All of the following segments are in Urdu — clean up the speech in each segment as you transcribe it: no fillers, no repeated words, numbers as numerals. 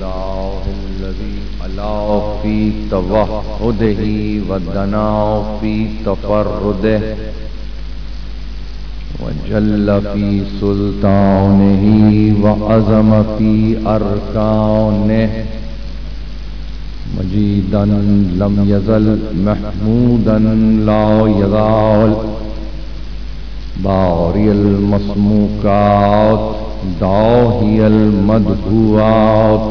الله الذي علا في توحده ودنا في تفرده وجل في سلطانه وعظم في أركانه مجيدا لم يزل محمودا لا يزال باري المسموكات داهي المدهوات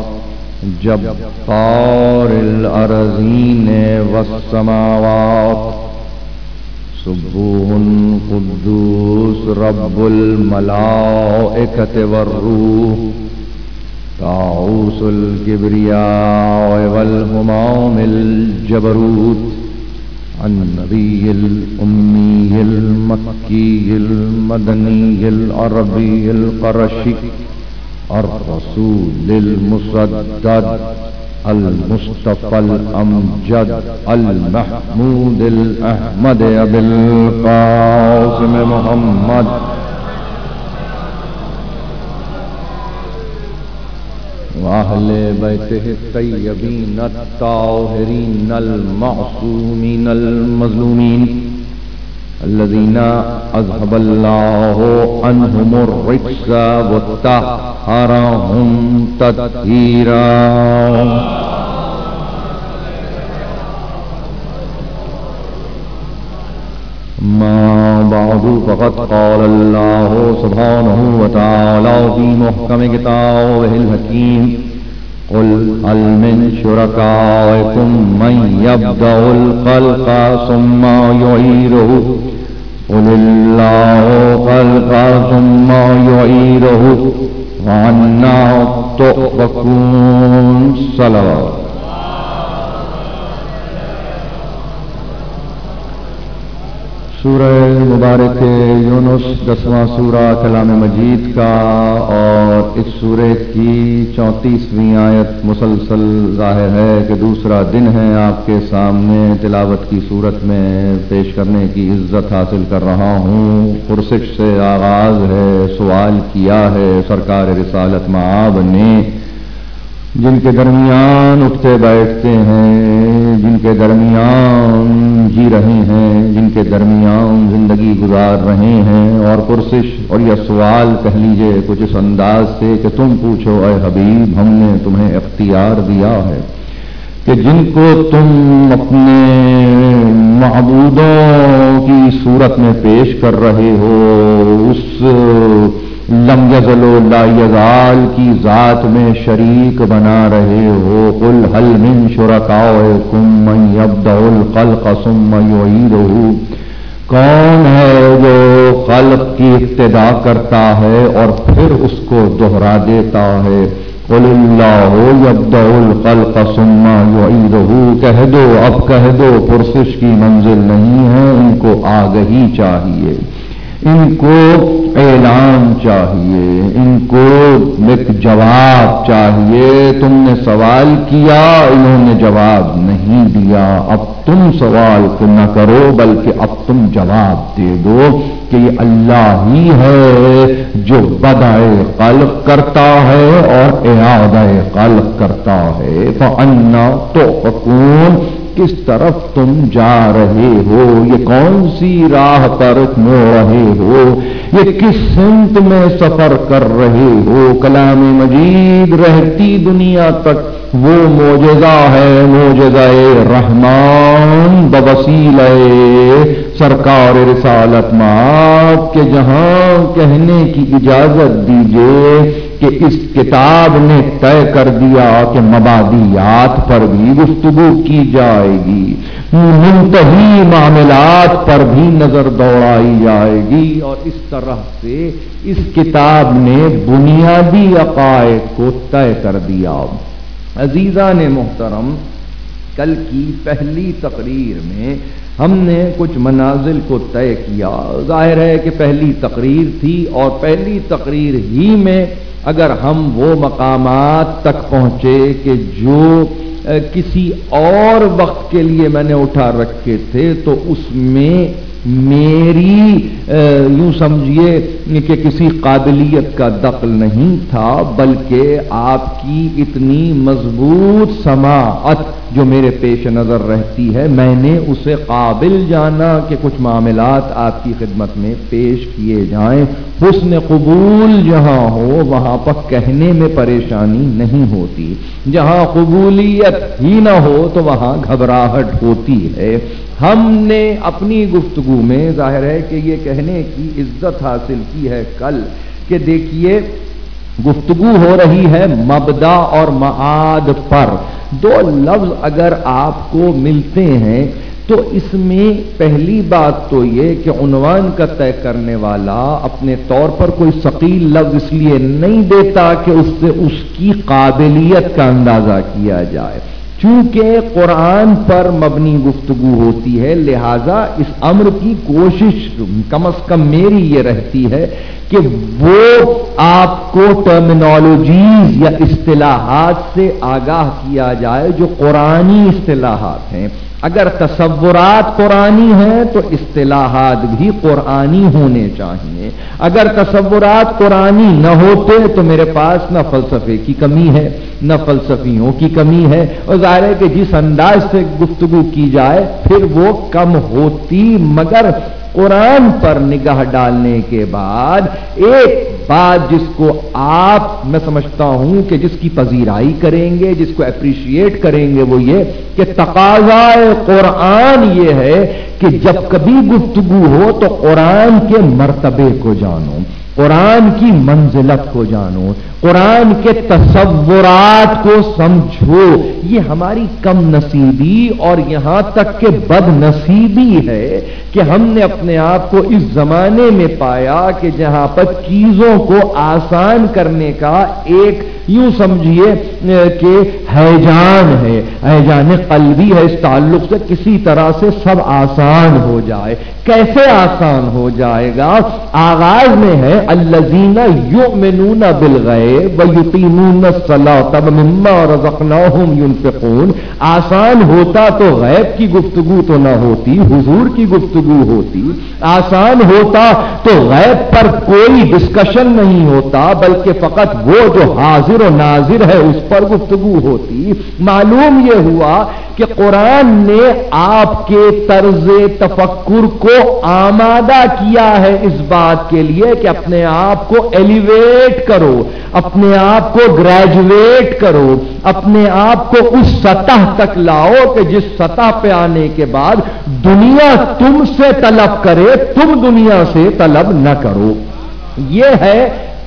جبار الأرضين والسماوات سبوح قدوس رب الملائكة والروح طاووس الكبرياء والهمام الجبروت النبي الأمي المكي المدني العربي القرشي الرسول المسدد المصطفى الأمجد المحمود الأحمد أبي القاسم محمد وأهل بيته الطيبين الطاهرين المعصومين المظلومين الذين أذهب الله عنهم الرجس وطهرهم تطهيرا ما بعد فقد قال الله سبحانه وتعالى في محكم كتابه الحكيم قل هل من شركائكم من يبدأ الخلق ثم يعيده قل الله خلق ثم يعيده وأنى تؤفكون صلوات سورہ مبارک یونس 10واں سورہ کلام مجید کا اور اس سورہ کی 34ویں آیت مسلسل ظاہر ہے کہ دوسرا دن ہے آپ کے سامنے تلاوت کی صورت میں پیش کرنے کی عزت حاصل کر رہا ہوں. پرسش سے آغاز ہے. سوال کیا ہے سرکار رسالت مآب نے جن کے درمیان اٹھتے بیٹھتے ہیں, جن کے درمیان جی رہے ہیں, جن کے درمیان زندگی گزار رہے ہیں, اور پرسش اور یہ سوال کہہ لیجئے کچھ اس انداز سے کہ تم پوچھو اے حبیب, ہم نے تمہیں اختیار دیا ہے کہ جن کو تم اپنے معبودوں کی صورت میں پیش کر رہے ہو اس لم یزل و لا یزال کی ذات میں شریک بنا رہے ہو. قل هل من شرکائکم من یبدأ الخلق ثم یعیدہ, کون ہے جو خلق کی ابتدا کرتا ہے اور پھر اس کو دوہرا دیتا ہے. قل اللہ یبدأ الخلق ثم یعیدہ, کہہ دو اب کہہ دو پرسش کی منزل نہیں ہے, ان کو آگہی چاہیے, ان کو اعلان چاہیے, ان کو ایک جواب چاہیے. تم نے سوال کیا, انہوں نے جواب نہیں دیا, اب تم سوال نہ کرو بلکہ اب تم جواب دے دو کہ یہ اللہ ہی ہے جو بدائے خلق کرتا ہے اور اعادہ خلق کرتا ہے. فَأَنَّا تُؤْفَكُونَ, کس طرف تم جا رہے ہو, یہ کون سی راہ پر موڑ رہے ہو, یہ کس سمت میں سفر کر رہے ہو. کلام مجید رہتی دنیا تک وہ معجزہ ہے, معجزہ رحمان بوسیلہ سرکار رسالت مآب کے جہاں کہنے کی اجازت دیجیے کہ اس کتاب نے طے کر دیا کہ مبادیات پر بھی گفتگو کی جائے گی, منتہی معاملات پر بھی نظر دوڑائی جائے گی, اور اس طرح سے اس کتاب نے بنیادی عقائد کو طے کر دیا. عزیزان محترم, کل کی پہلی تقریر میں ہم نے کچھ منازل کو طے کیا. ظاہر ہے کہ پہلی تقریر تھی اور پہلی تقریر ہی میں اگر ہم وہ مقامات تک پہنچے کہ جو کسی اور وقت کے لیے میں نے اٹھا رکھے تھے تو اس میں میری یوں سمجھیے کہ کسی قابلیت کا دخل نہیں تھا، بلکہ آپ کی اتنی مضبوط سماعت جو میرے پیش نظر رہتی ہے، میں نے اسے قابل جانا کہ کچھ معاملات آپ کی خدمت میں پیش کیے جائیں۔ حسن قبول جہاں ہو وہاں پر کہنے میں پریشانی نہیں ہوتی، جہاں قبولیت ہی نہ ہو تو وہاں گھبراہٹ ہوتی ہے۔ ہم نے اپنی گفتگو میں ظاہر ہے کہ یہ کہنے کی عزت حاصل کی ہے کل کہ دیکھیے گفتگو ہو رہی ہے مبدا اور معاد پر۔ دو لفظ اگر آپ کو ملتے ہیں تو اس میں پہلی بات تو یہ کہ عنوان کا طے کرنے والا اپنے طور پر کوئی ثقیل لفظ اس لیے نہیں دیتا کہ اس سے اس کی قابلیت کا اندازہ کیا جائے۔ چونکہ قرآن پر مبنی گفتگو ہوتی ہے، لہذا اس امر کی کوشش کم از کم میری یہ رہتی ہے کہ وہ آپ کو ٹرمینالوجیز یا اصطلاحات سے آگاہ کیا جائے جو قرآنی اصطلاحات ہیں۔ اگر تصورات قرآنی ہیں تو اصطلاحات بھی قرآنی ہونے چاہیے۔ اگر تصورات قرآنی نہ ہوتے تو میرے پاس نہ فلسفے کی کمی ہے نہ فلسفیوں کی کمی ہے، اور ظاہر ہے کہ جس انداز سے گفتگو کی جائے پھر وہ کم ہوتی، مگر قرآن پر نگاہ ڈالنے کے بعد ایک بات جس کو آپ میں سمجھتا ہوں کہ جس کی پذیرائی کریں گے، جس کو اپریشیٹ کریں گے، وہ یہ کہ تقاضائے قرآن یہ ہے کہ جب کبھی گفتگو ہو تو قرآن کے مرتبے کو جانو، قرآن کی منزلت کو جانو، قرآن کے تصورات کو سمجھو۔ یہ ہماری کم نصیبی اور یہاں تک کہ بد نصیبی ہے کہ ہم نے اپنے آپ کو اس زمانے میں پایا کہ جہاں پر چیزوں کو آسان کرنے کا ایک یوں سمجھیے کہ ہیجان ہے، ہیجان قلبی ہے، اس تعلق سے کسی طرح سے سب آسان ہو جائے۔ کیسے آسان ہو جائے گا؟ آغاز میں ہے الذین یؤمنون بالغیب ویقیمون الصلاۃ ومما رزقناہم ینفقون۔ آسان ہوتا تو غیب کی گفتگو تو نہ ہوتی، حضور کی گفتگو ہوتی۔ آسان ہوتا تو غیب پر کوئی ڈسکشن نہیں ہوتا، بلکہ فقط وہ جو حاضر و ناظر ہے اس پر گفتگو ہوتی۔ معلوم یہ ہوا کہ قرآن نے آپ کے طرز تفکر کو آمادہ کیا ہے اس بات کے لیے کہ اپنے آپ کو ایلیویٹ کرو، اپنے آپ کو گریجویٹ کرو، اپنے آپ کو اس سطح تک لاؤ کہ جس سطح پہ آنے کے بعد دنیا تم سے طلب کرے، تم دنیا سے طلب نہ کرو۔ یہ ہے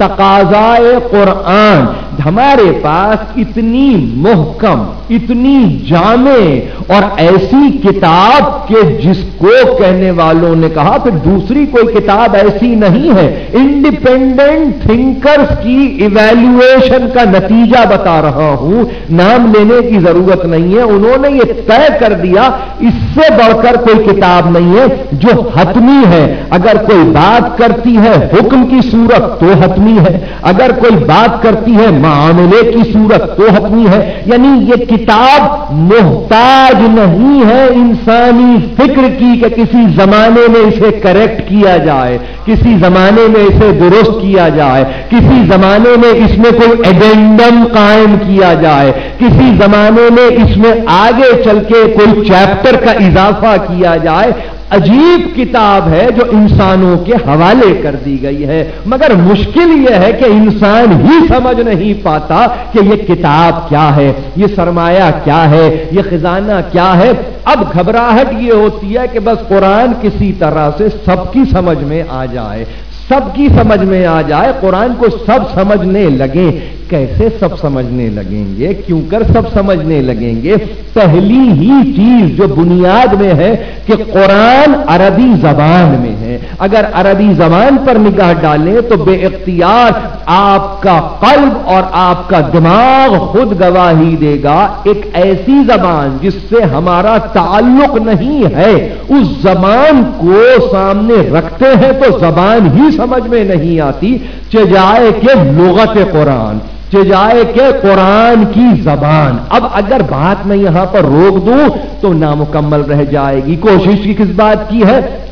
تقاضائے قرآن۔ ہمارے پاس اتنی محکم، اتنی جامع اور ایسی کتاب کہ جس کو کہنے والوں نے کہا کہ دوسری کوئی کتاب ایسی نہیں ہے۔ انڈیپینڈنٹ تھنکرز کی ایویلویشن کا نتیجہ بتا رہا ہوں، نام لینے کی ضرورت نہیں ہے۔ انہوں نے یہ طے کر دیا اس سے بڑھ کر کوئی کتاب نہیں ہے جو حتمی ہے۔ اگر کوئی بات کرتی ہے حکم کی صورت تو حتمی ہے، اگر کوئی بات کرتی ہے معاملے کی صورت تو حتمی ہے۔ یعنی یہ کتاب محتاج نہیں ہے انسانی فکر کی کہ کسی زمانے میں اسے کریکٹ کیا جائے، کسی زمانے میں اسے درست کیا جائے، کسی زمانے میں اس میں کوئی ایڈینڈم قائم کیا جائے، کسی زمانے میں اس میں آگے چل کے کوئی چیپٹر کا اضافہ کیا جائے۔ عجیب کتاب ہے جو انسانوں کے حوالے کر دی گئی ہے، مگر مشکل یہ ہے کہ انسان ہی سمجھ نہیں پاتا کہ یہ کتاب کیا ہے، یہ سرمایہ کیا ہے، یہ خزانہ کیا ہے۔ اب گھبراہٹ یہ ہوتی ہے کہ بس قرآن کسی طرح سے سب کی سمجھ میں آ جائے، سب کی سمجھ میں آ جائے، قرآن کو سب سمجھنے لگیں۔ کیسے سب سمجھنے لگیں گے؟ کیوں کر سب سمجھنے لگیں گے؟ پہلی ہی چیز جو بنیاد میں ہے کہ قرآن عربی زبان میں ہے۔ اگر عربی زبان پر نگاہ ڈالیں تو بے اختیار آپ کا قلب اور آپ کا دماغ خود گواہی دے گا، ایک ایسی زبان جس سے ہمارا تعلق نہیں ہے، اس زبان کو سامنے رکھتے ہیں تو زبان ہی سمجھ میں نہیں آتی، چجائے کہ لغت قرآن، چجائے کہ قرآن کی زبان۔ اب اگر بات میں یہاں پر روک دوں تو نامکمل رہ جائے گی۔ کوشش کی کس بات کی ہے؟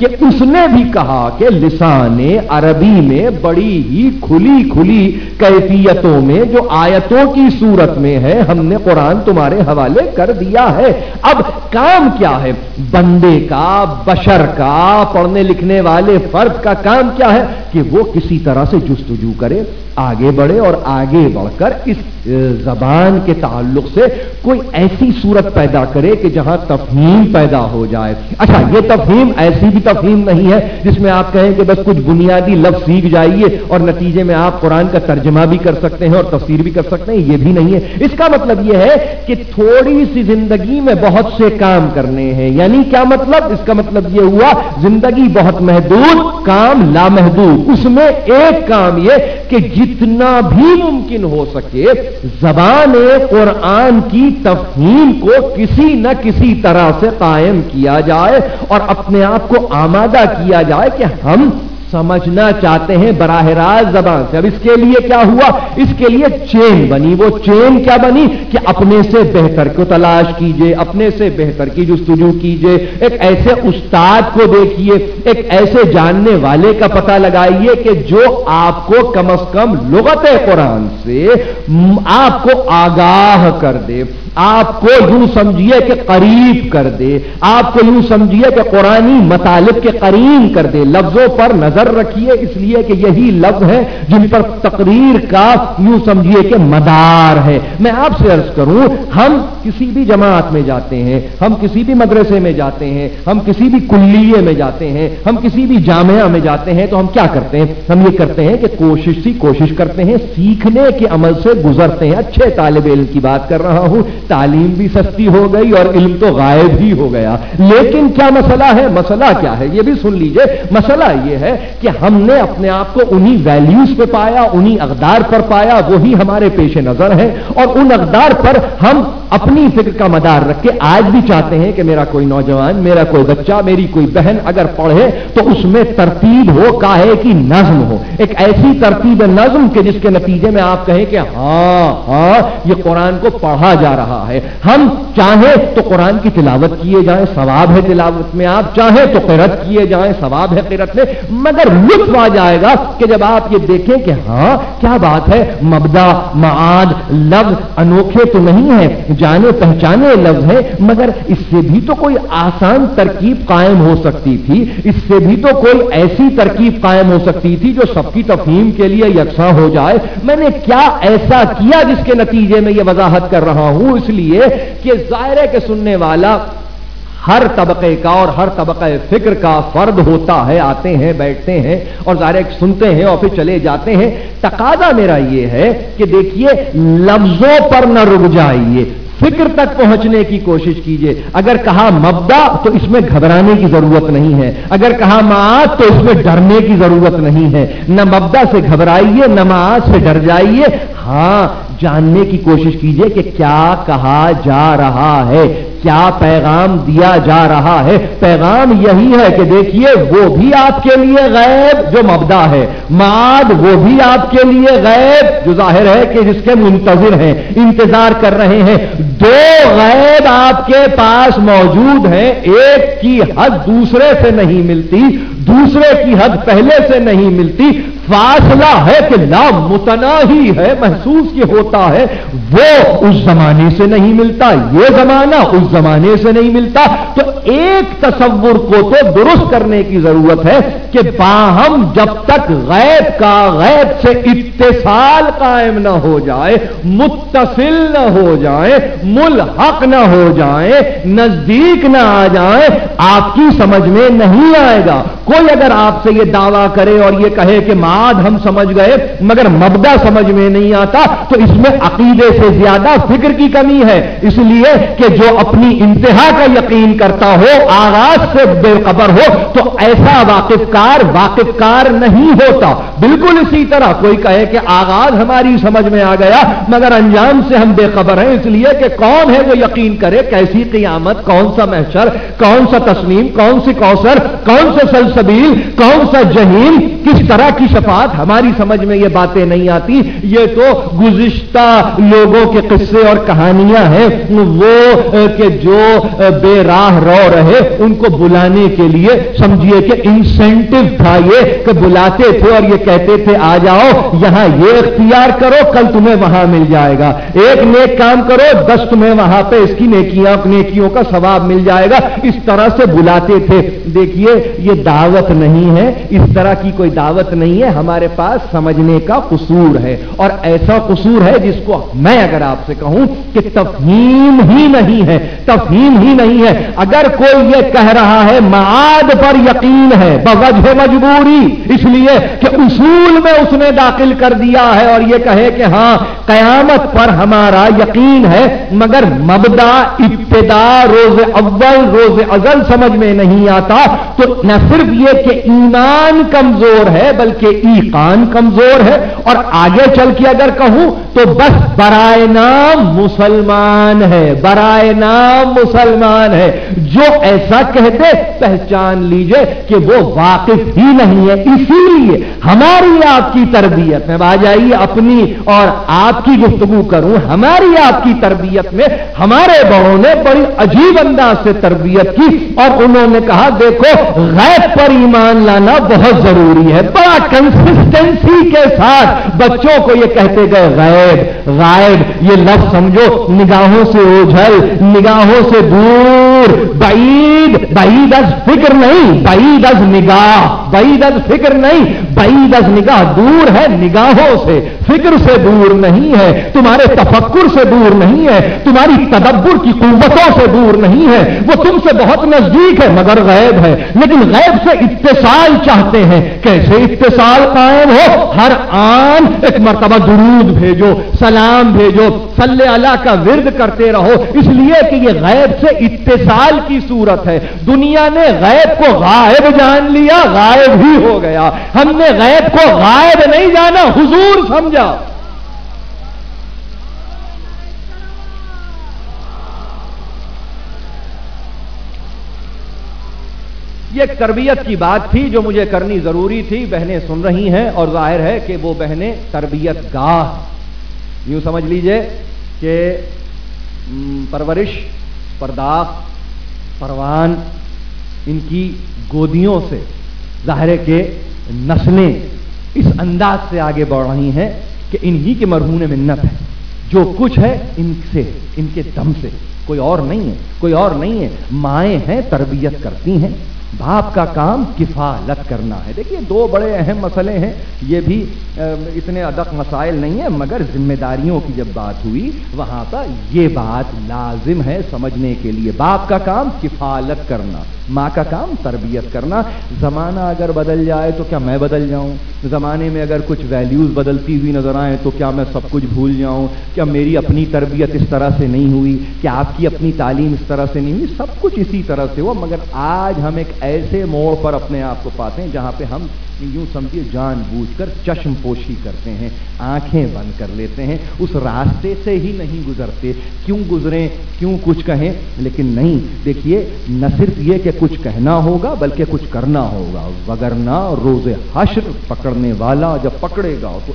कि उसने भी कहा कि लिसाने अरबी में बड़ी ही खुली खुली कैफियतों में जो आयतों की सूरत में है हमने कुरान तुम्हारे हवाले कर दिया है। अब काम क्या है बंदे का, बशर का, पढ़ने लिखने वाले फर्द का काम क्या है कि वो किसी तरह से जुस्तजू करे, आगे बढ़े और आगे बढ़कर इस जबान के ताल्लुक से कोई ऐसी सूरत पैदा करे कि जहां तफहीम पैदा हो जाए। अच्छा, ये तफहीम ऐसी भी तफहीम नहीं है जिसमें आप कहें कि बस कुछ बुनियादी लफ्ज सीख जाइए और नतीजे में आप कुरान का तर्जमा भी कर सकते हैं और तफसीर भी कर सकते हैं, ये भी नहीं है। इसका मतलब यह है कि थोड़ी सी जिंदगी में बहुत से काम करने हैं। यानी क्या मतलब? इसका मतलब यह हुआ जिंदगी बहुत महदूद, काम लामहदूद। उसमें एक काम यह कि जितना भी मुमकिन हो सके ज़बान-ए कुरान की तफहीम को किसी न किसी तरह से कायम किया जाए और अपने आप को आमादा किया जाए कि हम समझना चाहते हैं बराह रास्त जबान से। अब इसके लिए क्या हुआ? इसके लिए चेन बनी। वो चेन क्या बनी कि अपने से बेहतर को तलाश कीजिए, अपने से बेहतर की जुस्तजू कीजिए, एक ऐसे उस्ताद को देखिए, एक ऐसे जानने वाले का पता लगाइए कि जो आपको कम से कम लुगत कुरान से आपको आगाह कर दे, आपको यूं समझिए कि करीब कर दे, आपको यूं समझिए कि कुरानी मतालिब के करीब कर दे। लफ्जों पर नजर रखिए इसलिए कि यही लफ्ज है जिन पर तकरीर का यूं समझिए कि मदार है। मैं आपसे अर्ज करूं, हम किसी भी जमात में जाते हैं, हम किसी भी मदरसे में जाते हैं, हम किसी भी कुल्लिये में जाते हैं, हम किसी भी जामिया में जाते हैं, तो हम क्या करते हैं? हम ये करते हैं कि कोशिश करते हैं, सीखने के अमल से गुजरते हैं। अच्छे तालिब इल्म की बात कर रहा हूं, तालीम भी सस्ती हो गई और इल्म तो गायब ही हो गया। लेकिन क्या मसला है? मसला क्या है ये भी सुन लीजिए। मसला ये है कि हमने अपने आप को उन्हीं वैल्यूज पे पाया, उन्हीं अक़दार पर पाया, वही हमारे पेश नजर है और उन अक़दार पर हम अपनी फिक्र का मदार रख के आज भी चाहते हैं कि मेरा कोई नौजवान, मेरा कोई बच्चा, मेरी कोई बहन अगर पढ़े तो उसमें तरतीब हो, काहे की नज्म हो, एक ऐसी तरतीब नज्म के जिसके नतीजे में आप कहें कि हाँ ये कुरान को पढ़ा जा रहा है। हम चाहें तो कुरान की तिलावत किए जाएं, सवाब है तिलावत में, आप चाहें तो क़िरात किए जाएं, सवाब है क़िरात में, मगर लुत्फ आ जाएगा कि जब आप ये देखें कि हाँ क्या बात है, मबदा, माद, लफ्ज अनोखे तो नहीं है, जाने पहचाने लफ्ज है, मगर इससे भी तो कोई आसान तरकीब कायम हो सकती थी, इससे भी तो कोई ऐसी तरकीब कायम हो सकती थी जो सबकी तफहीम के लिए यकसा हो जाए। मैंने क्या ऐसा किया जिसके नतीजे में यह वजाहत कर रहा हूं? इसलिए कि जाहिर है कि सुनने वाला हर तबके का और हर तबके फिक्र का फर्द होता है, आते हैं, बैठते हैं और ज़ाहिर सुनते हैं और फिर चले जाते हैं। तकाजा मेरा ये है कि देखिए, लफ्जों पर न रुक जाइए, फिक्र तक पहुंचने की कोशिश कीजिए। अगर कहा मब्दा तो इसमें घबराने की जरूरत नहीं है, अगर कहा माद तो इसमें डरने की जरूरत नहीं है। न मब्दा से घबराइए, न माद से डर जाइए, हाँ जानने की कोशिश कीजिए कि क्या कहा जा रहा है, क्या पैगाम दिया जा रहा है। पैगाम यही है कि देखिए वो भी आपके लिए गैब जो मब्दा है, माद वो भी आपके लिए गैब जो जाहिर है कि जिसके मुंतजिर हैं, इंतजार कर रहे हैं। दो गैब आपके पास मौजूद हैं, एक की हद दूसरे से नहीं मिलती, दूसरे की हद पहले से नहीं मिलती, फासला है कि ला मुतनाही है, महसूस ये होता है, वो उस जमाने से नहीं मिलता, ये जमाना उस जमाने से नहीं मिलता। तो एक तसव्वुर को तो दुरुस्त करने की जरूरत है कि बाहम जब तक गैब का गैब से इत्तिसाल कायम न हो जाए, मुत्तसिल न हो जाए, मुलहक न हो जाए, नजदीक न आ जाए, आपकी समझ में नहीं आएगा। कोई अगर आपसे ये दावा करे और ये कहे कि माद हम समझ गए मगर मबदा समझ में नहीं आता, तो इसमें अकीदे से ज्यादा फिक्र की कमी है। इसलिए कि जो अपनी इंतहा का यकीन करता हो, आगाज से बेखबर हो, तो ऐसा वाकिफकार नहीं होता। बिल्कुल इसी तरह कोई कहे कि आगाज हमारी समझ में आ गया मगर अंजाम से हम बेखबर हैं, इसलिए कि कौन है वो यकीन करे कैसी क़ियामत, कौन सा महशर, कौन सा तस्लीम, कौन सी कौसर, कौन सा सलसबील, कौन सा जहीम, किस तरह की शफात, हमारी समझ में ये बातें नहीं आती। ये तो गुज़िश्ता लोगों के किस्से और कहानियां हैं, वो कि जो बेराह रो रहे उनको बुलाने के लिए समझिए कि इंसेंटिव था ये, कि बुलाते थे और ये कहते थे आ जाओ यहां ये इख्तियार करो, कल तुम्हें वहां मिल जाएगा, एक नेक काम करो 10 तुम्हें वहां पे इसकी नेकियों का सवाब मिल जाएगा, इस तरह से बुलाते थे। देखिए ये दावत नहीं है, इस तरह की कोई दावत नहीं है, हमारे पास समझने का कसूर है, और ऐसा कसूर है जिसको मैं अगर आपसे कहूं कि तफहीम ही नहीं है, तफहीम ही नहीं है। अगर कोई ये कह रहा है माद पर यकीन है बवजह मजबूरी, इसलिए कि उसूल में उसने दाखिल कर दिया है, और ये कहे कि हां कयामत पर हमारा यकीन है, मगर मबदा इब्तिदा रोज अव्वल रोज अज़ल समझ में नहीं आता, तो न सिर्फ ये कि ईमान कमजोर है बल्कि ईकान कमजोर है, और आगे चल के अगर कहूं तो बस बराए नाम मुसलमान है, बराए नाम मुसलमान है। जो ऐसा कहते पहचान लीजिए कि वो वाकिफ ही नहीं है। इसीलिए हमारी आपकी तरबियत में आ जाइए, अपनी और आपकी गुफ्तगू करूं, हमारी आपकी तरबियत में हमारे बड़ों ने बड़ी अजीब अंदाज से तरबियत की, और उन्होंने कहा देखो गैब पर ईमान लाना बहुत जरूरी है। बड़ा कंसिस्टेंसी के साथ बच्चों को ये कहते गए गैब गायब, ये लफ्ज समझो निगाहों से ओझल, निगाहों से दूर, बईद, बईद अज फिक्र नहीं, बईद अज निगाह, बईद अज फिक्र नहीं, बईद अज निगाह, दूर है निगाहों से, फिक्र से दूर नहीं है, तुम्हारे तफक्कुर से दूर नहीं है, तुम्हारी तदब्बुर की कुव्वतों से दूर नहीं है, वो तुमसे बहुत नजदीक है मगर गैब है। लेकिन गैब से इत्तिसाल चाहते हैं, कैसे इत्तिसाल कायम हो? हर आन एक मर्तबा दुरूद भेजो, सलाम भेजो, सल्ले अला का विर्द करते रहो, इसलिए कि ये गैब से इत्तिसाल की सूरत है। दुनिया ने गैब को गायब जान लिया, गायब ही हो गया। हमने गैब को गायब नहीं जाना, हुजूर समझा। ये एक तरबियत की बात थी जो मुझे करनी जरूरी थी। बहनें सुन रही हैं और जाहिर है कि वो बहनें तरबियत गाह, यूं समझ लीजिए कि परवरिश, परदाख, परवान, इनकी गोदियों से जाहिर है कि नस्लें इस अंदाज से आगे बढ़ रही हैं कि इन्हीं के मरहून मिन्नत है, जो कुछ है इनसे, इनके दम से, कोई और नहीं है, कोई और नहीं है। माएँ हैं तरबियत करती हैं, बाप का काम किफालत करना है। देखिए दो बड़े अहम मसले हैं, ये भी इतने अदक मसाइल नहीं है, मगर जिम्मेदारियों की जब बात हुई वहां पर ये बात लाजिम है समझने के लिए। बाप का काम किफालत करना, माँ का काम तरबियत करना। जमाना अगर बदल जाए तो क्या मैं बदल जाऊं? जमाने में अगर कुछ वैल्यूज बदलती हुई नजर आए तो क्या मैं सब कुछ भूल जाऊं? क्या मेरी अपनी तरबियत इस तरह से नहीं हुई? क्या आपकी अपनी तालीम इस तरह से नहीं हुई? सब कुछ इसी तरह से हुआ, मगर आज हम एक ऐसे मोड़ पर अपने आप को पाते हैं जहां पे हम यूं समझिए जानबूझकर चश्म पोशी करते हैं, आंखें बंद कर लेते हैं, उस रास्ते से ही नहीं गुजरते। क्यों गुजरें, क्यों कुछ कहें? लेकिन नहीं, देखिए न सिर्फ ये कि कुछ कहना होगा बल्कि कुछ करना होगा, वगरना रोज़े हश्र पकड़ने वाला जब पकड़ेगा तो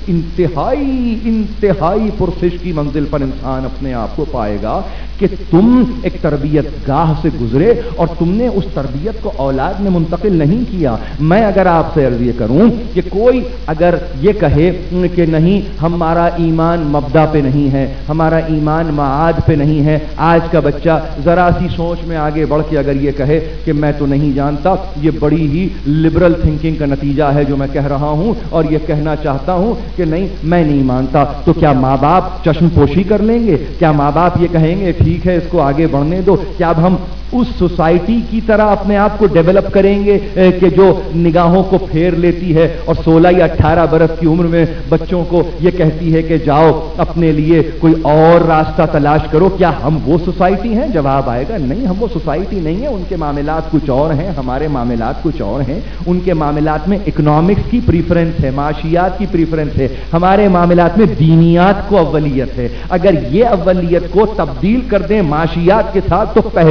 इंतहाई पुरसिश की मंजिल पर इंसान अपने आप को पाएगा कि तुम एक तरबियत गाह से गुजरे और तुमने उस तरबियत को औलाद में मुंतकिल नहीं किया। मैं अगर आपसे अर्ज़ ये करूं कि कोई अगर ये कहे कि नहीं हमारा ईमान मबदा पे नहीं है, हमारा ईमान माद पे नहीं है, आज का बच्चा जरा सी सोच में आगे बढ़ के अगर ये कहे कि मैं तो नहीं जानता, ये बड़ी ही लिबरल थिंकिंग का नतीजा है जो मैं कह रहा हूं, और ये कहना चाहता हूं कि नहीं मैं नहीं मानता, तो क्या माँ बाप चश्मपोशी कर लेंगे? क्या माँ बाप ये कहेंगे ठीक है इसको आगे बढ़ने दो? क्या अब हम उस सोसाइटी की तरह अपने आप को डेवलप करेंगे कि जो निगाहों को फेर लेती है और 16 या 18 बरस की उम्र में बच्चों को ये कहती है कि जाओ अपने लिए कोई और रास्ता तलाश करो? क्या हम वो सोसाइटी हैं? जवाब आएगा नहीं, हम वो सोसाइटी नहीं है। उनके मामलात कुछ और हैं, हमारे मामलात कुछ और हैं। उनके मामलात में इकोनॉमिक्स की प्रीफरेंस है, माशियात की प्रीफरेंस है, हमारे मामलात में दीनियात को अव्वलियत है। अगर ये अव्वलियत को तब्दील कर दें माशियात के साथ तो पहचाने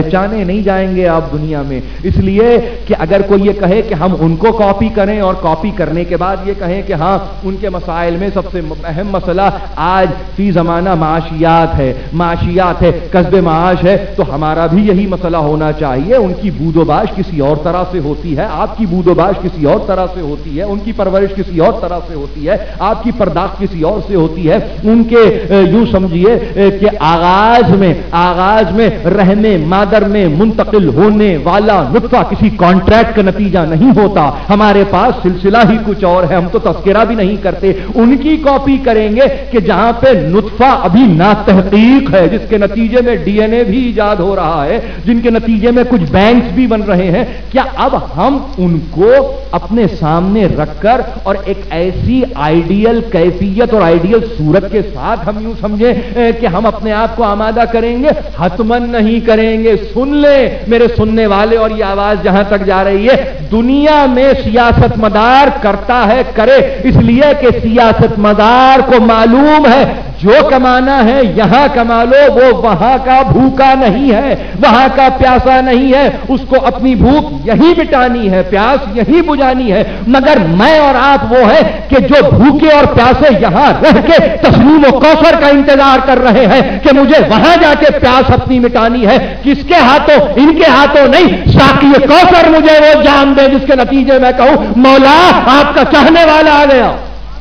نہیں جائیں گے آپ دنیا میں، اس لیے کہ اگر کوئی یہ کہے کہ ہم ان کو کاپی کریں اور کاپی کرنے کے بعد یہ کہیں کہ ہاں ان کے مسائل میں سب سے اہم مسئلہ آج فی زمانہ معاشیات ہے، کسب معاش ہے، تو ہمارا بھی یہی مسئلہ ہونا چاہیے۔ ان کی بود و باش کسی اور طرح سے ہوتی ہے، آپ کی بود و باش کسی اور طرح سے ہوتی ہے، ان کی پرورش کسی اور طرح سے ہوتی ہے، آپ کی پرداخت کسی اور سے ہوتی ہے۔ ان کے یوں سمجھیے کہ آغاز میں رحم مادر میں منتقل ہونے والا نطفہ کسی کانٹریکٹ کا نتیجہ نہیں ہوتا، ہمارے پاس سلسلہ ہی کچھ اور ہے، ہم تو تذکرہ بھی نہیں کرتے۔ ان کی کاپی کریں گے کہ جہاں پہ نطفہ ابھی ناتحقیق ہے، جس کے نتیجے میں ڈی این اے بھی ایجاد ہو رہا ہے، جن کے نتیجے میں کچھ بینکس بھی بن رہے ہیں، کیا اب ہم ان کو اپنے سامنے رکھ کر اور ایک ایسی آئیڈیل کیفیت اور آئیڈیل صورت کے ساتھ ہم یوں سمجھیں کہ ہم اپنے آپ کو آمادہ کریں گے؟ حتمن نہیں کریں گے۔ سن لیں میرے سننے والے، اور یہ آواز جہاں تک جا رہی ہے، دنیا میں سیاست مدار کرتا ہے کرے، اس لیے کہ سیاست مدار کو معلوم ہے جو کمانا ہے یہاں کما لو، وہ وہاں کا بھوکا نہیں ہے، وہاں کا پیاسا نہیں ہے، اس کو اپنی بھوک یہی مٹانی ہے، پیاس یہی بجھانی ہے۔ مگر میں اور آپ وہ ہے کہ جو بھوکے اور پیاسے یہاں رہ کے تسلیم و کوثر کا انتظار کر رہے ہیں کہ مجھے وہاں جا کے پیاس اپنی مٹانی ہے، کس کے ہاتھوں؟ ان کے ہاتھوں نہیں، ساقی کوثر مجھے وہ جام دے جس کے نتیجے میں کہوں مولا آپ کا چاہنے والا آ گیا۔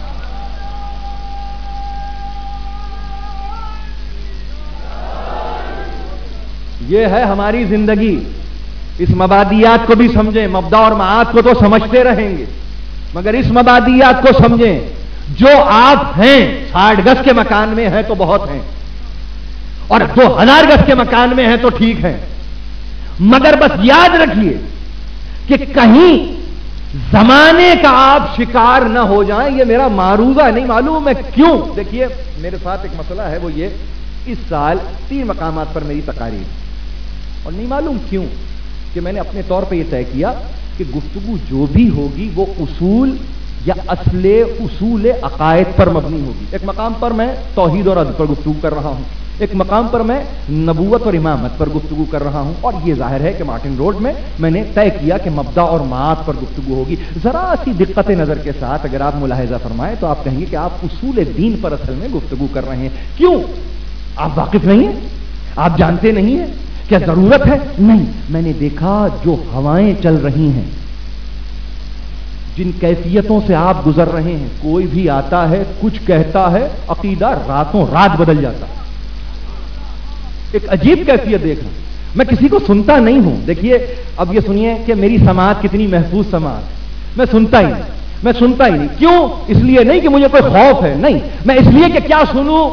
یہ ہے ہماری زندگی۔ اس مبادیات کو بھی سمجھیں، مبدا اور معاد کو تو سمجھتے رہیں گے، مگر اس مبادیات کو سمجھیں۔ جو آپ ہیں 60 گز کے مکان میں ہیں تو بہت ہیں، اور 2000 گز کے مکان میں ہیں تو ٹھیک ہے، مگر بس یاد رکھیے کہ کہیں زمانے کا آپ شکار نہ ہو جائیں۔ یہ میرا معروضہ نہیں معلوم ہے کیوں، دیکھیے میرے ساتھ ایک مسئلہ ہے، وہ یہ اس سال 3 مقامات پر میری تقاریر، اور نہیں معلوم کیوں کہ میں نے اپنے طور پہ یہ طے کیا کہ گفتگو جو بھی ہوگی وہ اصول یا اصول عقائد پر مبنی ہوگی۔ ایک مقام پر میں توحید اور عدل پر گفتگو کر رہا ہوں، ایک مقام پر میں نبوت اور امامت پر گفتگو کر رہا ہوں، اور یہ ظاہر ہے کہ مارٹن روڈ میں نے طے کیا کہ مبدا اور معاد پر گفتگو ہوگی۔ ذرا سی دقت نظر کے ساتھ اگر آپ ملاحظہ فرمائیں تو آپ کہیں گے کہ آپ اصول دین پر اصل میں گفتگو کر رہے ہیں۔ کیوں؟ آپ واقف نہیں ہیں؟ آپ جانتے نہیں ہیں؟ کیا ضرورت ہے؟ نہیں، میں نے دیکھا جو ہوائیں چل رہی ہیں، جن کیفیتوں سے آپ گزر رہے ہیں، کوئی بھی آتا ہے کچھ کہتا ہے، عقیدہ راتوں رات بدل جاتا ہے۔ ایک عجیب کیفیت دیکھنا، میں کسی کو سنتا نہیں ہوں۔ دیکھیے اب یہ سنیے کہ میری سماعت کتنی محفوظ سماعت، میں سنتا ہی نہیں۔ کیوں؟ اس لیے نہیں کہ مجھے کوئی خوف ہے، نہیں، میں اس لیے کہ کیا سنوں،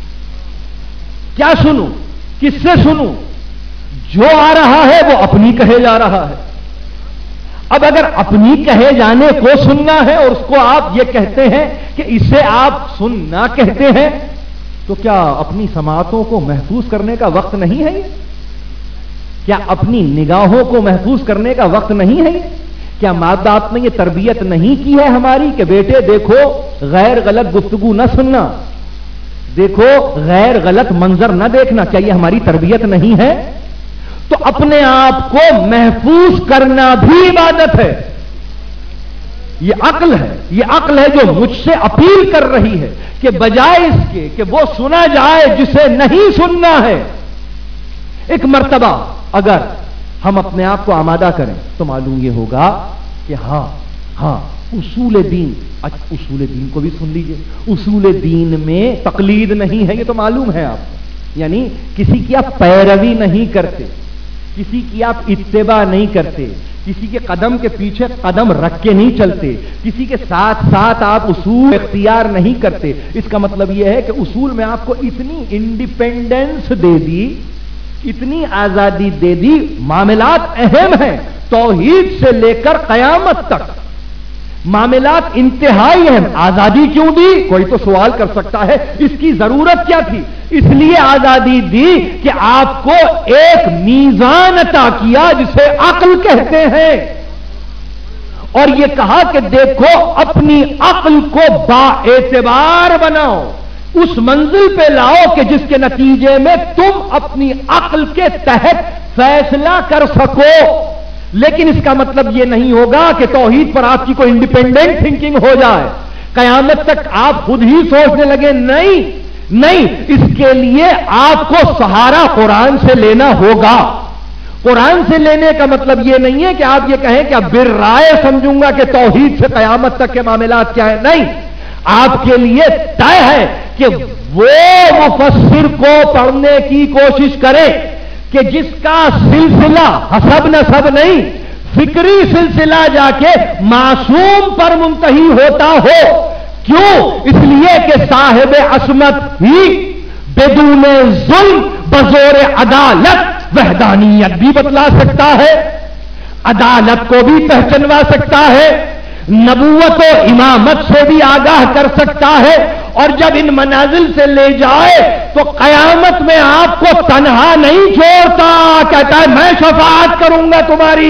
کس سے سنوں؟ جو آ رہا ہے وہ اپنی کہے جا رہا ہے۔ اب اگر اپنی کہے جانے کو سننا ہے اور اس کو آپ یہ کہتے ہیں کہ اسے آپ سننا کہتے ہیں، تو کیا اپنی سماعتوں کو محفوظ کرنے کا وقت نہیں ہے؟ کیا اپنی نگاہوں کو محفوظ کرنے کا وقت نہیں ہے؟ کیا ماں باپ نے یہ تربیت نہیں کی ہے ہماری کہ بیٹے دیکھو غیر غلط گفتگو نہ سننا، دیکھو غیر غلط منظر نہ دیکھنا؟ کیا یہ ہماری تربیت نہیں ہے؟ تو اپنے آپ کو محفوظ کرنا بھی عبادت ہے۔ یہ عقل ہے جو مجھ سے اپیل کر رہی ہے کہ بجائے اس کے کہ وہ سنا جائے جسے نہیں سننا ہے، ایک مرتبہ اگر ہم اپنے آپ کو آمادہ کریں تو معلوم یہ ہوگا کہ ہاں اصول دین کو بھی سن لیجئے۔ اصول دین میں تقلید نہیں ہے، یہ تو معلوم ہے آپ کو، یعنی کسی کی آپ پیروی نہیں کرتے، کسی کی آپ اتباع نہیں کرتے، کسی کے قدم کے پیچھے قدم رکھ کے نہیں چلتے، کسی کے ساتھ ساتھ آپ اصول اختیار نہیں کرتے۔ اس کا مطلب یہ ہے کہ اصول میں آپ کو اتنی انڈیپینڈنس دے دی، اتنی آزادی دے دی، معاملات اہم ہیں، توحید سے لے کر قیامت تک معاملات انتہائی ہیں۔ آزادی کیوں دی؟ کوئی تو سوال کر سکتا ہے اس کی ضرورت کیا تھی؟ اس لیے آزادی دی کہ آپ کو ایک میزان عطا کیا جسے عقل کہتے ہیں، اور یہ کہا کہ دیکھو اپنی عقل کو با اعتبار بناؤ، اس منزل پہ لاؤ کہ جس کے نتیجے میں تم اپنی عقل کے تحت فیصلہ کر سکو. لیکن اس کا مطلب یہ نہیں ہوگا کہ توحید پر آپ کی کوئی انڈیپینڈنٹ تھنکنگ ہو جائے, قیامت تک آپ خود ہی سوچنے لگے. نہیں, اس کے لیے آپ کو سہارا قرآن سے لینا ہوگا. قرآن سے لینے کا مطلب یہ نہیں ہے کہ آپ یہ کہیں کہ اب بالرائے سمجھوں گا کہ توحید سے قیامت تک کے معاملات کیا ہیں. نہیں, آپ کے لیے طے ہے کہ وہ مفسر کو پڑھنے کی کوشش کرے کہ جس کا سلسلہ حسب نسب نہیں, فکری سلسلہ جا کے معصوم پر منتہی ہوتا ہو. کیوں؟ اس لیے کہ صاحب عصمت ہی بدون ظلم بزور عدالت وحدانیت بھی بتلا سکتا ہے, عدالت کو بھی پہچنوا سکتا ہے, نبوت و امامت سے بھی آگاہ کر سکتا ہے. اور جب ان منازل سے لے جائے تو قیامت میں آپ کو تنہا نہیں چھوڑتا, کہتا ہے میں شفاعت کروں گا تمہاری.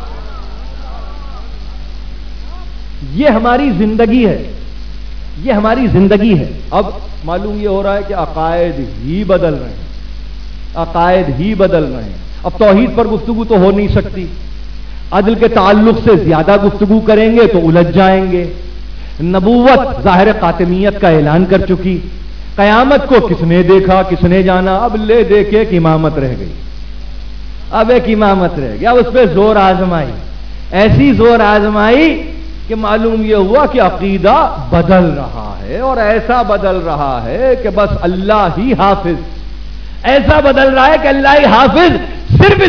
یہ ہماری زندگی ہے, یہ ہماری زندگی ہے. اب معلوم یہ ہو رہا ہے کہ عقائد ہی بدل رہے ہیں, عقائد ہی بدل رہے ہیں. اب توحید پر گفتگو تو ہو نہیں سکتی, عدل کے تعلق سے زیادہ گفتگو کریں گے تو الجھ جائیں گے. نبوت ظاہر قاتمیت کا اعلان کر چکی, قیامت کو کس نے دیکھا کس نے جانا. اب لے دے کے ایک امامت رہ گئی, اب ایک امامت رہ گیا. اس پہ زور آزمائی, ایسی زور آزمائی کہ معلوم یہ ہوا کہ عقیدہ بدل رہا ہے, اور ایسا بدل رہا ہے کہ بس اللہ ہی حافظ. ایسا بدل رہا ہے کہ اللہ ہی حافظ صرف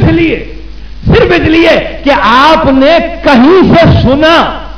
اس لیے کہ آپ نے کہیں سے سنا.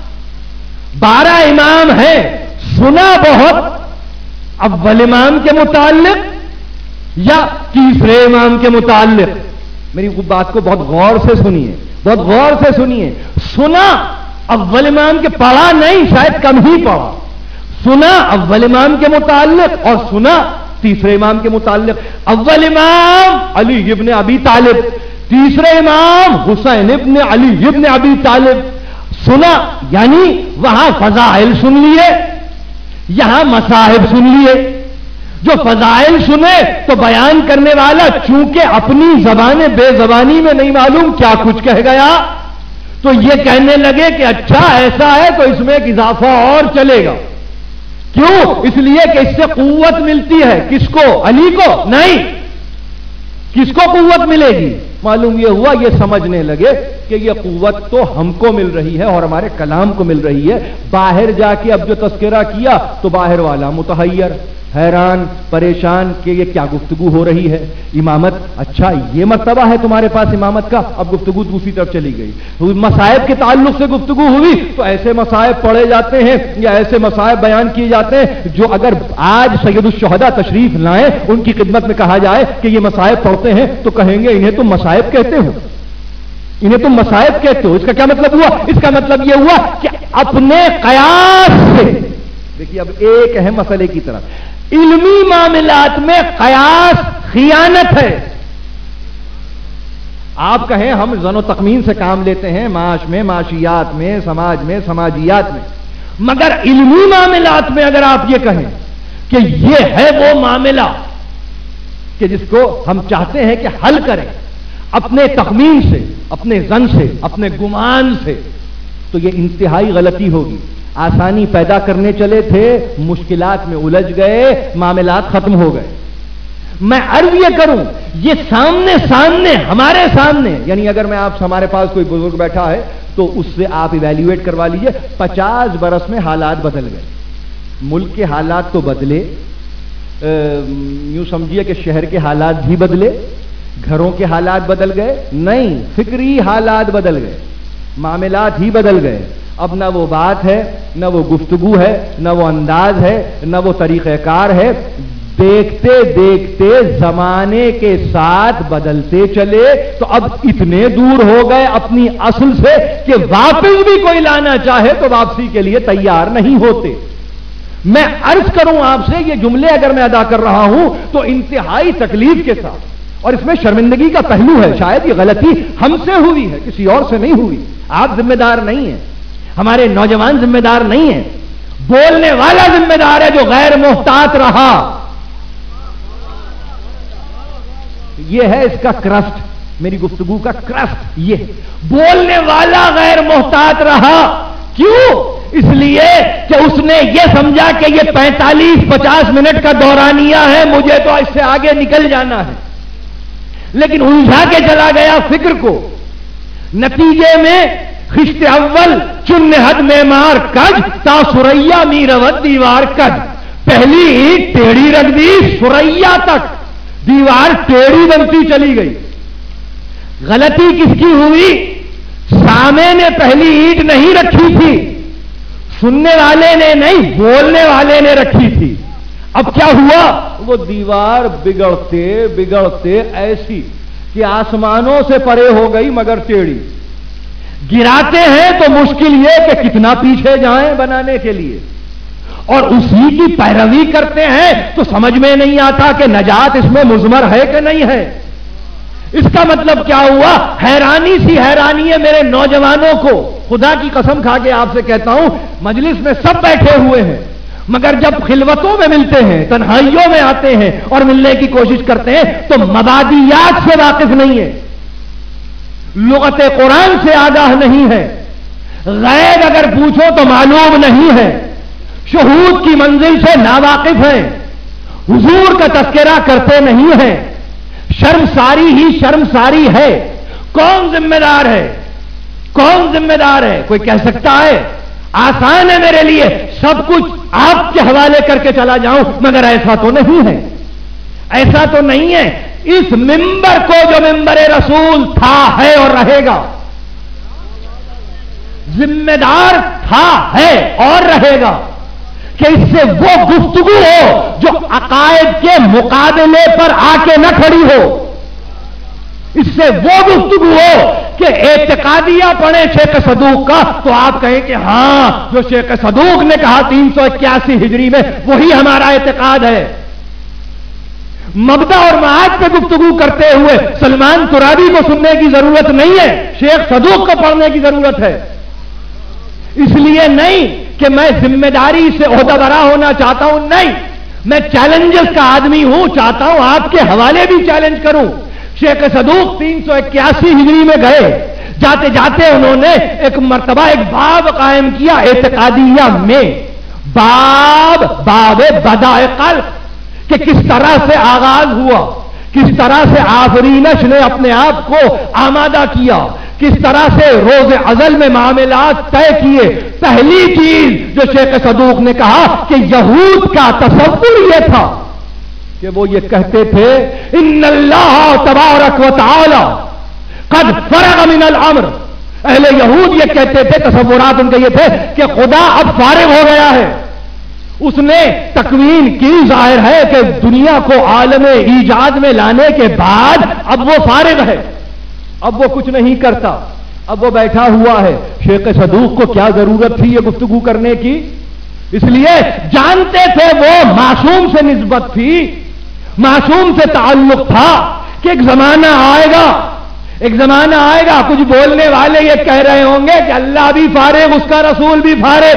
12 امام ہیں, سنا بہت اول امام کے متعلق یا تیسرے امام کے متعلق. میری بات کو بہت غور سے سنیے, بہت غور سے سنیے. سنا اول امام کے, پڑھا نہیں, شاید کم ہی پڑھا. سنا اول امام کے متعلق اور سنا تیسرے امام کے متعلق. اول امام علی ابن ابی طالب, تیسرے امام حسین ابن علی ابن ابی طالب. سنا یعنی وہاں فضائل سن لیے, یہاں مصاحب سن لیے. جو فضائل سنے تو بیان کرنے والا چونکہ اپنی زبان بے زبانی میں نہیں معلوم کیا کچھ کہہ گیا, تو یہ کہنے لگے کہ اچھا ایسا ہے تو اس میں ایک اضافہ اور چلے گا. کیوں؟ اس لیے کہ اس سے قوت ملتی ہے. کس کو؟ علی کو نہیں. کس کو قوت ملے گی؟ معلوم یہ ہوا یہ سمجھنے لگے کہ یہ قوت تو ہم کو مل رہی ہے اور ہمارے کلام کو مل رہی ہے. باہر جا کے اب جو تذکرہ کیا تو باہر والا متحیر, حیران, پریشان کہ یہ کیا گفتگو ہو رہی ہے. امامت, اچھا یہ مرتبہ ہے تمہارے پاس امامت کا. اب گفتگو دوسری طرف چلی گئی. مصائب کے تعلق سے گفتگو ہوئی تو ایسے مصائب پڑھے جاتے ہیں یا ایسے مصائب بیان کیے جاتے ہیں جو اگر آج سید الشہداء تشریف لائیں ان کی خدمت میں کہا جائے کہ یہ مصائب پڑھتے ہیں تو کہیں گے انہیں تم مصائب کہتے ہو, انہیں تم مصائب کہتے ہو. اس کا کیا مطلب ہوا؟ اس کا مطلب یہ ہوا کہ اپنے قیاس سے, دیکھیے اب ایک اہم مسئلے کی طرف, علمی معاملات میں قیاس خیانت ہے. آپ کہیں ہم زن و تخمین سے کام لیتے ہیں, معاش میں, معاشیات میں, سماج میں, سماجیات میں, مگر علمی معاملات میں اگر آپ یہ کہیں کہ یہ ہے وہ معاملہ کہ جس کو ہم چاہتے ہیں کہ حل کریں اپنے تخمین سے, اپنے زن سے, اپنے گمان سے, تو یہ انتہائی غلطی ہوگی. آسانی پیدا کرنے چلے تھے, مشکلات میں الجھ گئے, معاملات ختم ہو گئے. میں عرض یہ کروں, یہ سامنے ہمارے سامنے, یعنی اگر میں آپ ہمارے پاس کوئی بزرگ بیٹھا ہے تو اس سے آپ ایویلیویٹ کروا لیجئے. 50 برس میں حالات بدل گئے. ملک کے حالات تو بدلے, یوں سمجھیے کہ شہر کے حالات بھی بدلے, گھروں کے حالات بدل گئے. نہیں, فکری حالات بدل گئے, معاملات ہی بدل گئے. اب نہ وہ بات ہے, نہ وہ گفتگو ہے, نہ وہ انداز ہے, نہ وہ طریقہ کار ہے. دیکھتے دیکھتے زمانے کے ساتھ بدلتے چلے تو اب اتنے دور ہو گئے اپنی اصل سے کہ واپس بھی کوئی لانا چاہے تو واپسی کے لیے تیار نہیں ہوتے. میں عرض کروں آپ سے, یہ جملے اگر میں ادا کر رہا ہوں تو انتہائی تکلیف کے ساتھ, اور اس میں شرمندگی کا پہلو ہے. شاید یہ غلطی ہم سے ہوئی ہے, کسی اور سے نہیں ہوئی. آپ ذمہ دار نہیں ہیں, ہمارے نوجوان ذمہ دار نہیں ہیں. بولنے والا ذمہ دار ہے جو غیر محتاط رہا. یہ ہے اس کا کرسٹ، میری گفتگو کا کرسٹ. یہ بولنے والا غیر محتاط رہا. کیوں؟ اس لیے کہ اس نے یہ سمجھا کہ یہ 45-50 منٹ کا دورانیہ ہے، مجھے تو اس سے آگے نکل جانا ہے، لیکن الجھا کے چلا گیا فکر کو. نتیجے میں خشت اول چن حد معمار کج تا سریا میرود دیوار کج. پہلی اینٹ ٹیڑھی رکھ دی، سریا تک دیوار ٹیڑھی بنتی چلی گئی. غلطی کس کی ہوئی؟ سامع نے پہلی اینٹ نہیں رکھی تھی، سننے والے نے نہیں، بولنے والے نے رکھی تھی. اب کیا ہوا؟ وہ دیوار بگڑتے بگڑتے ایسی کہ آسمانوں سے پرے ہو گئی مگر ٹیڑھی. گراتے ہیں تو مشکل یہ کہ کتنا پیچھے جائیں بنانے کے لیے، اور اسی کی پیروی کرتے ہیں تو سمجھ میں نہیں آتا کہ نجات اس میں مضمر ہے کہ نہیں ہے. اس کا مطلب کیا ہوا؟ حیرانی سی حیرانی ہے میرے نوجوانوں کو. خدا کی قسم کھا کے آپ سے کہتا ہوں، مجلس میں سب بیٹھے ہوئے ہیں، مگر جب خلوتوں میں ملتے ہیں، تنہائیوں میں آتے ہیں اور ملنے کی کوشش کرتے ہیں تو مبادیات سے واقف نہیں ہے، لغت قرآن سے آگاہ نہیں ہے، غیب اگر پوچھو تو معلوم نہیں ہے، شہود کی منزل سے ناواقف ہیں، حضور کا تذکرہ کرتے نہیں ہیں. شرمساری ہی شرمساری ہے. کون ذمہ دار ہے؟ کون ذمہ دار ہے؟ کوئی کہہ سکتا ہے آسان ہے میرے لیے سب کچھ آپ کے حوالے کر کے چلا جاؤں، مگر ایسا تو نہیں ہے، ایسا تو نہیں ہے. اس منبر کو جو منبر رسول تھا، ہے اور رہے گا، ذمہ دار تھا، ہے اور رہے گا کہ اس سے وہ گفتگو ہو جو عقائد کے مقابلے پر آ کے نہ کھڑی ہو. اس سے وہ گفتگو ہو کہ اعتقادیہ پڑھیں شیخ صدوق کا تو آپ کہیں کہ ہاں جو شیخ صدوق نے کہا 381 ہجری میں وہی ہمارا اعتقاد ہے. مبدا اور معاد پہ گفتگو کرتے ہوئے سلمان ترابی کو سننے کی ضرورت نہیں ہے، شیخ صدوق کو پڑھنے کی ضرورت ہے. اس لیے نہیں کہ میں ذمہ داری سے عہدہ برا ہونا چاہتا ہوں، نہیں، میں چیلنجز کا آدمی ہوں، چاہتا ہوں آپ کے حوالے بھی چیلنج کروں. شیخ صدوق 381 ہجری میں گئے، جاتے جاتے انہوں نے ایک مرتبہ ایک باب قائم کیا اعتقادیہ میں، باب بدائع قلب، کہ کس طرح سے آغاز ہوا، کس طرح سے آفرینش نے اپنے آپ کو آمادہ کیا، کس طرح سے روز ازل میں معاملات طے کیے. پہلی چیز جو شیخ صدوق نے کہا کہ یہود کا تصور یہ تھا کہ وہ یہ کہتے تھے ان اللہ تبارک و تعالی قد فرغ من الامر. اہل یہود یہ کہتے تھے، تصورات ان کے یہ تھے کہ خدا اب فارغ ہو گیا ہے، اس نے تکوین کی، ظاہر ہے کہ دنیا کو عالم ایجاد میں لانے کے بعد اب وہ فارغ ہے، اب وہ کچھ نہیں کرتا، اب وہ بیٹھا ہوا ہے. شیخ صدوق کو کیا ضرورت تھی یہ گفتگو کرنے کی؟ اس لیے جانتے تھے وہ معصوم سے نسبت تھی، معصوم سے تعلق تھا کہ ایک زمانہ آئے گا، ایک زمانہ آئے گا کچھ بولنے والے یہ کہہ رہے ہوں گے کہ اللہ بھی فارغ، اس کا رسول بھی فارغ،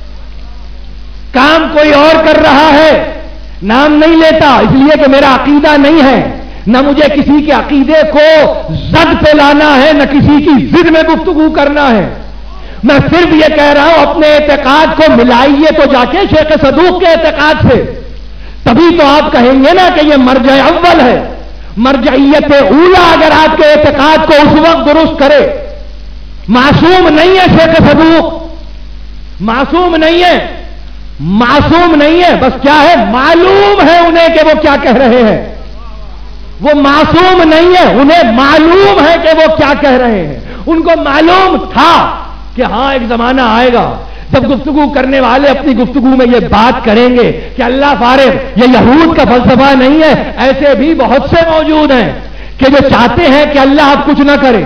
کام کوئی اور کر رہا ہے. نام نہیں لیتا اس لیے کہ میرا عقیدہ نہیں ہے، نہ مجھے کسی کے عقیدے کو زد پہ لانا ہے، نہ کسی کی ضد میں گفتگو کرنا ہے. میں صرف یہ کہہ رہا ہوں اپنے اعتقاد کو ملائیے تو جا کے شیخ صدوق کے اعتقاد سے، تبھی تو آپ کہیں گے نا کہ یہ مرجع اول ہے. مرجعیت اولا اگر آپ کے اعتقاد کو اس وقت درست کرے. معصوم نہیں ہے شیخ صدوق، معصوم نہیں ہے، معصوم نہیں ہے، بس کیا ہے معلوم ہے انہیں کہ وہ کیا کہہ رہے ہیں. وہ معصوم نہیں ہے، انہیں معلوم ہے کہ وہ کیا کہہ رہے ہیں. ان کو معلوم تھا کہ ہاں ایک زمانہ آئے گا جب گفتگو کرنے والے اپنی گفتگو میں یہ بات کریں گے کہ اللہ فارغ. یہ یہود کا فلسفہ نہیں ہے، ایسے بھی بہت سے موجود ہیں کہ جو چاہتے ہیں کہ اللہ اب کچھ نہ کرے،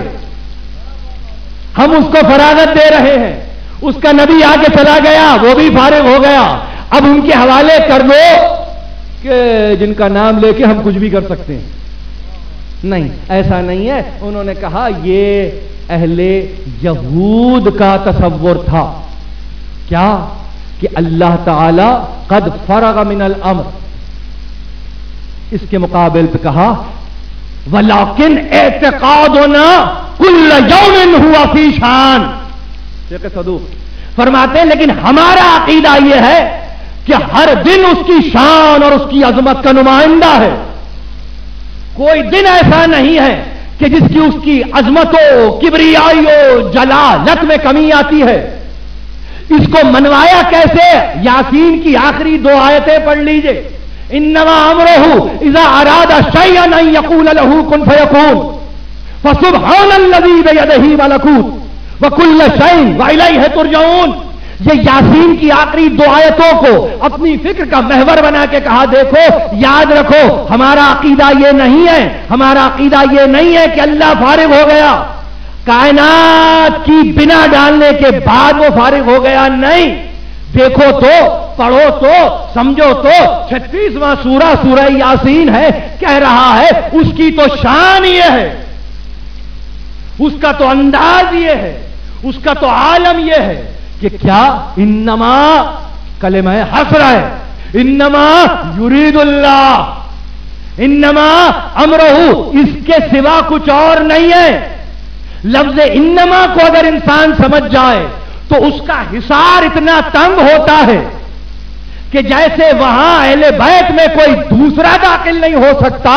ہم اس کو فراغت دے رہے ہیں، اس کا نبی آگے چلا گیا وہ بھی فارغ ہو گیا، اب ان کے حوالے کر دو کہ جن کا نام لے کے ہم کچھ بھی کر سکتے ہیں. نہیں، ایسا نہیں ہے. انہوں نے کہا یہ اہل یہود کا تصور تھا. کیا کہ اللہ تعالی قد فرغ من الامر. اس کے مقابل پہ کہا ولیکن اعتقادنا کل یوم ہوا فی شان. شیخ صدوق فرماتے ہیں لیکن ہمارا عقیدہ یہ ہے کہ ہر دن اس کی شان اور اس کی عظمت کا نمائندہ ہے. کوئی دن ایسا نہیں ہے کہ جس کی اس کی عظمت و کبریائی و جلالت میں کمی آتی ہے. اس کو منوایا کیسے؟ یاسین کی آخری 2 آیتیں پڑھ لیجئے. انما امرہ اذا اراد شیئا ان یقول له کن فیکون فسبحان الذی بیدہ ملکوت وکل شیء والیہ ترجعون. یہ یاسین کی آخری 2 آیتوں کو اپنی فکر کا محور بنا کے کہا دیکھو یاد رکھو ہمارا عقیدہ یہ نہیں ہے، ہمارا عقیدہ یہ نہیں ہے کہ اللہ فارغ ہو گیا کائنات کی بنا ڈالنے کے بعد وہ فارغ ہو گیا. نہیں، دیکھو تو پڑھو تو سمجھو تو 36واں سورہ یاسین ہے، کہہ رہا ہے اس کی تو شان یہ ہے، اس کا تو انداز یہ ہے، اس کا تو عالم یہ ہے کہ کیا انما کلمہ حسر ہے، انما یرید اللہ، انما امرہ اس کے سوا کچھ اور نہیں ہے. لفظ انما کو اگر انسان سمجھ جائے تو اس کا حصار اتنا تنگ ہوتا ہے کہ جیسے وہاں اہل بیت میں کوئی دوسرا داخل نہیں ہو سکتا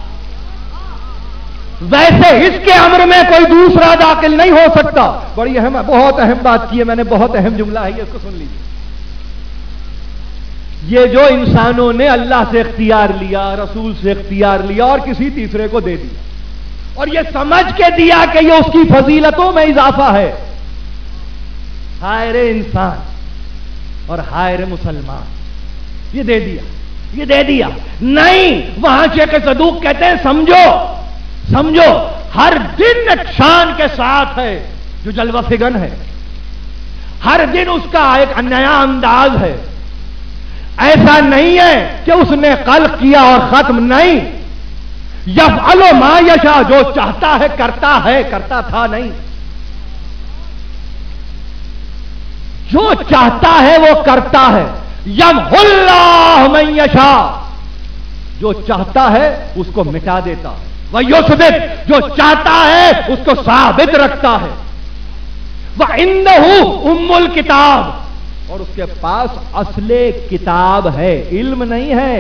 ویسے اس کے امر میں کوئی دوسرا داخل نہیں ہو سکتا. بڑی اہم، بہت اہم بات کی ہے میں نے، بہت اہم جملہ ہے یہ، اس کو سن لیجیے. یہ جو انسانوں نے اللہ سے اختیار لیا، رسول سے اختیار لیا اور کسی تیسرے کو دے دیا اور یہ سمجھ کے دیا کہ یہ اس کی فضیلتوں میں اضافہ ہے، ہائے رے انسان اور ہائے رے مسلمان، یہ دے دیا، یہ دے دیا. نہیں، وہاں شیخ صدوق کہتے ہیں سمجھو سمجھو ہر دن ایک شان کے ساتھ ہے جو جلوہ فگن ہے، ہر دن اس کا ایک نیا انداز ہے. ایسا نہیں ہے کہ اس نے خلق کیا اور ختم، نہیں. یفعل ما یشاء، جو چاہتا ہے، کرتا تھا نہیں، جو چاہتا ہے وہ کرتا ہے. یمحو اللہ من یشاء، جو چاہتا ہے اس کو مٹا دیتا ہے. وَیُثْبِتُ، جو چاہتا ہے اس کو ثابت رکھتا ہے. وَعِندَهُ أُمُّ الْكِتَابِ، اور اس کے پاس اصل کتاب ہے، علم نہیں ہے،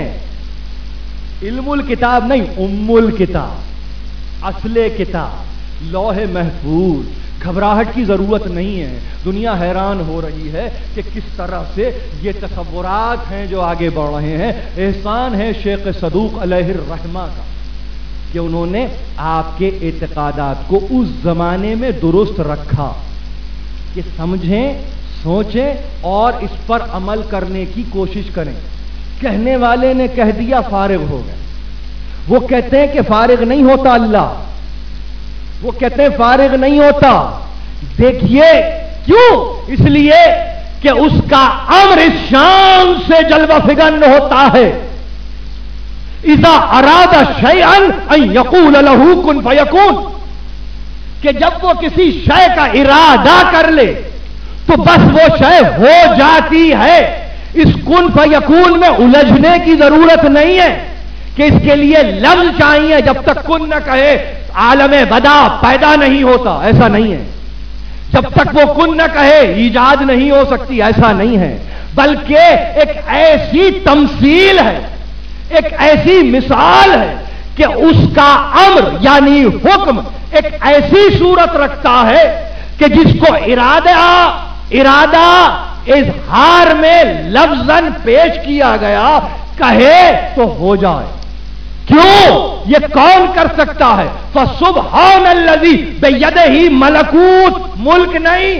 علم الکتاب نہیں، ام الکتاب، اصل کتاب، لوح محفوظ. گھبراہٹ کی ضرورت نہیں ہے. دنیا حیران ہو رہی ہے کہ کس طرح سے یہ تصورات ہیں جو آگے بڑھ رہے ہیں. احسان ہے شیخ صدوق علیہ الرحمہ کا کہ انہوں نے آپ کے اعتقادات کو اس زمانے میں درست رکھا کہ سمجھیں، سوچیں اور اس پر عمل کرنے کی کوشش کریں. کہنے والے نے کہہ دیا فارغ ہو گئے. وہ کہتے ہیں کہ فارغ نہیں ہوتا اللہ، وہ کہتے ہیں فارغ نہیں ہوتا. دیکھیے کیوں؟ اس لیے کہ اس کا امر اس شان سے جلوہ فگن ہوتا ہے. اذا اراد شیئا ان یقول له کن فیکون، کہ جب وہ کسی شے کا ارادہ کر لے تو بس وہ شے ہو جاتی ہے. اس کن فیکون میں الجھنے کی ضرورت نہیں ہے کہ اس کے لیے لفظ چاہیے. جب تک کن نہ کہے عالم بدا پیدا نہیں ہوتا، ایسا نہیں ہے. جب تک وہ کن نہ کہے ایجاد نہیں ہو سکتی، ایسا نہیں ہے. بلکہ ایک ایسی تمثیل ہے، ایک ایسی مثال ہے کہ اس کا امر یعنی حکم ایک ایسی صورت رکھتا ہے کہ جس کو ارادہ اظہار میں لفظاً پیش کیا گیا، کہے تو ہو جائے. کیوں؟ یہ کون کر سکتا ہے؟ فسبحان الذی بیدہ ملکوت، ملک نہیں،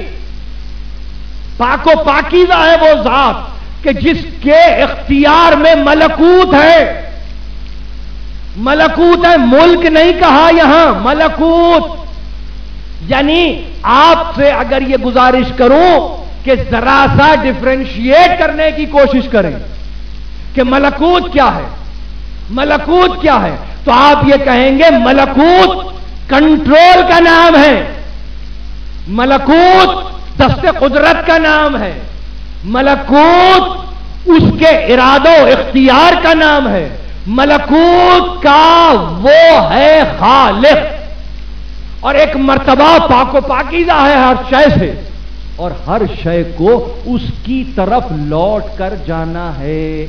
پاک و پاکیزہ ہے وہ ذات کہ جس کے اختیار میں ملکوت ہے. ملکوت ہے، ملک نہیں کہا یہاں، ملکوت. یعنی آپ سے اگر یہ گزارش کروں کہ ذرا سا ڈفرینشیٹ کرنے کی کوشش کریں کہ ملکوت کیا ہے، ملکوت کیا ہے، تو آپ یہ کہیں گے ملکوت کنٹرول کا نام ہے، ملکوت دست قدرت کا نام ہے، ملکوت اس کے ارادوں اختیار کا نام ہے. ملکوت کا وہ ہے خالق، اور ایک مرتبہ پاک و پاکیزہ ہے ہر شے سے، اور ہر شے کو اس کی طرف لوٹ کر جانا ہے.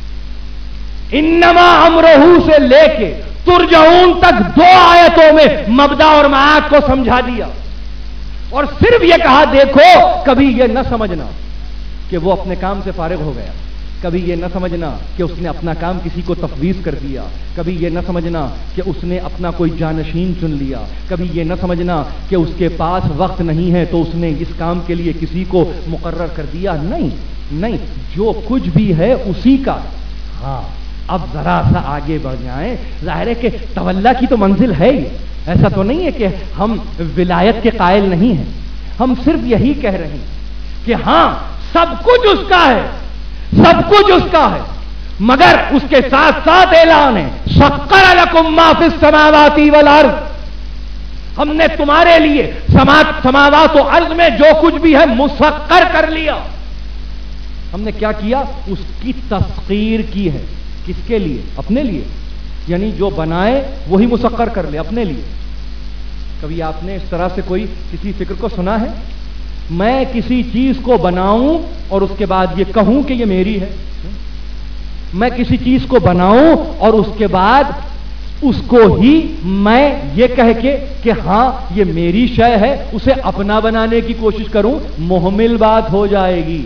انما امرہ سے لے کے ترجعون تک 2 آیتوں میں مبدا اور معاد کو سمجھا دیا، اور صرف یہ کہا دیکھو کبھی یہ نہ سمجھنا کہ وہ اپنے کام سے فارغ ہو گیا، کبھی یہ نہ سمجھنا کہ اس نے اپنا کام کسی کو تفویض کر دیا، کبھی یہ نہ سمجھنا کہ اس نے اپنا کوئی جانشین چن لیا، کبھی یہ نہ سمجھنا کہ اس کے پاس وقت نہیں ہے تو اس نے اس کام کے لیے کسی کو مقرر کر دیا. نہیں، جو کچھ بھی ہے اسی کا. ہاں اب ذرا سا آگے بڑھ جائیں. ظاہر ہے کہ تولا کی تو منزل ہے ہی، ایسا تو نہیں ہے کہ ہم ولایت کے قائل نہیں ہیں. ہم صرف یہی کہہ رہے ہیں کہ ہاں سب کچھ اس کا ہے، سب کچھ اس کا ہے، مگر اس کے ساتھ ساتھ اعلان ہے سخر لکم ما فی السماوات والارض. ہم نے تمہارے لیے سماوات و ارض میں جو کچھ بھی ہے مسخر کر لیا. ہم نے کیا کیا؟ اس کی تسخیر کی ہے. کس کے لیے؟ اپنے لیے. یعنی جو بنائے وہی مسخر کر لے اپنے لیے. کبھی آپ نے اس طرح سے کوئی کسی فکر کو سنا ہے؟ میں کسی چیز کو بناؤں اور اس کے بعد یہ کہوں کہ یہ میری ہے. میں کسی چیز کو بناؤں اور اس کے بعد اس کو ہی میں یہ کہہ کے کہ ہاں یہ میری شے ہے اسے اپنا بنانے کی کوشش کروں، محمل بات ہو جائے گی.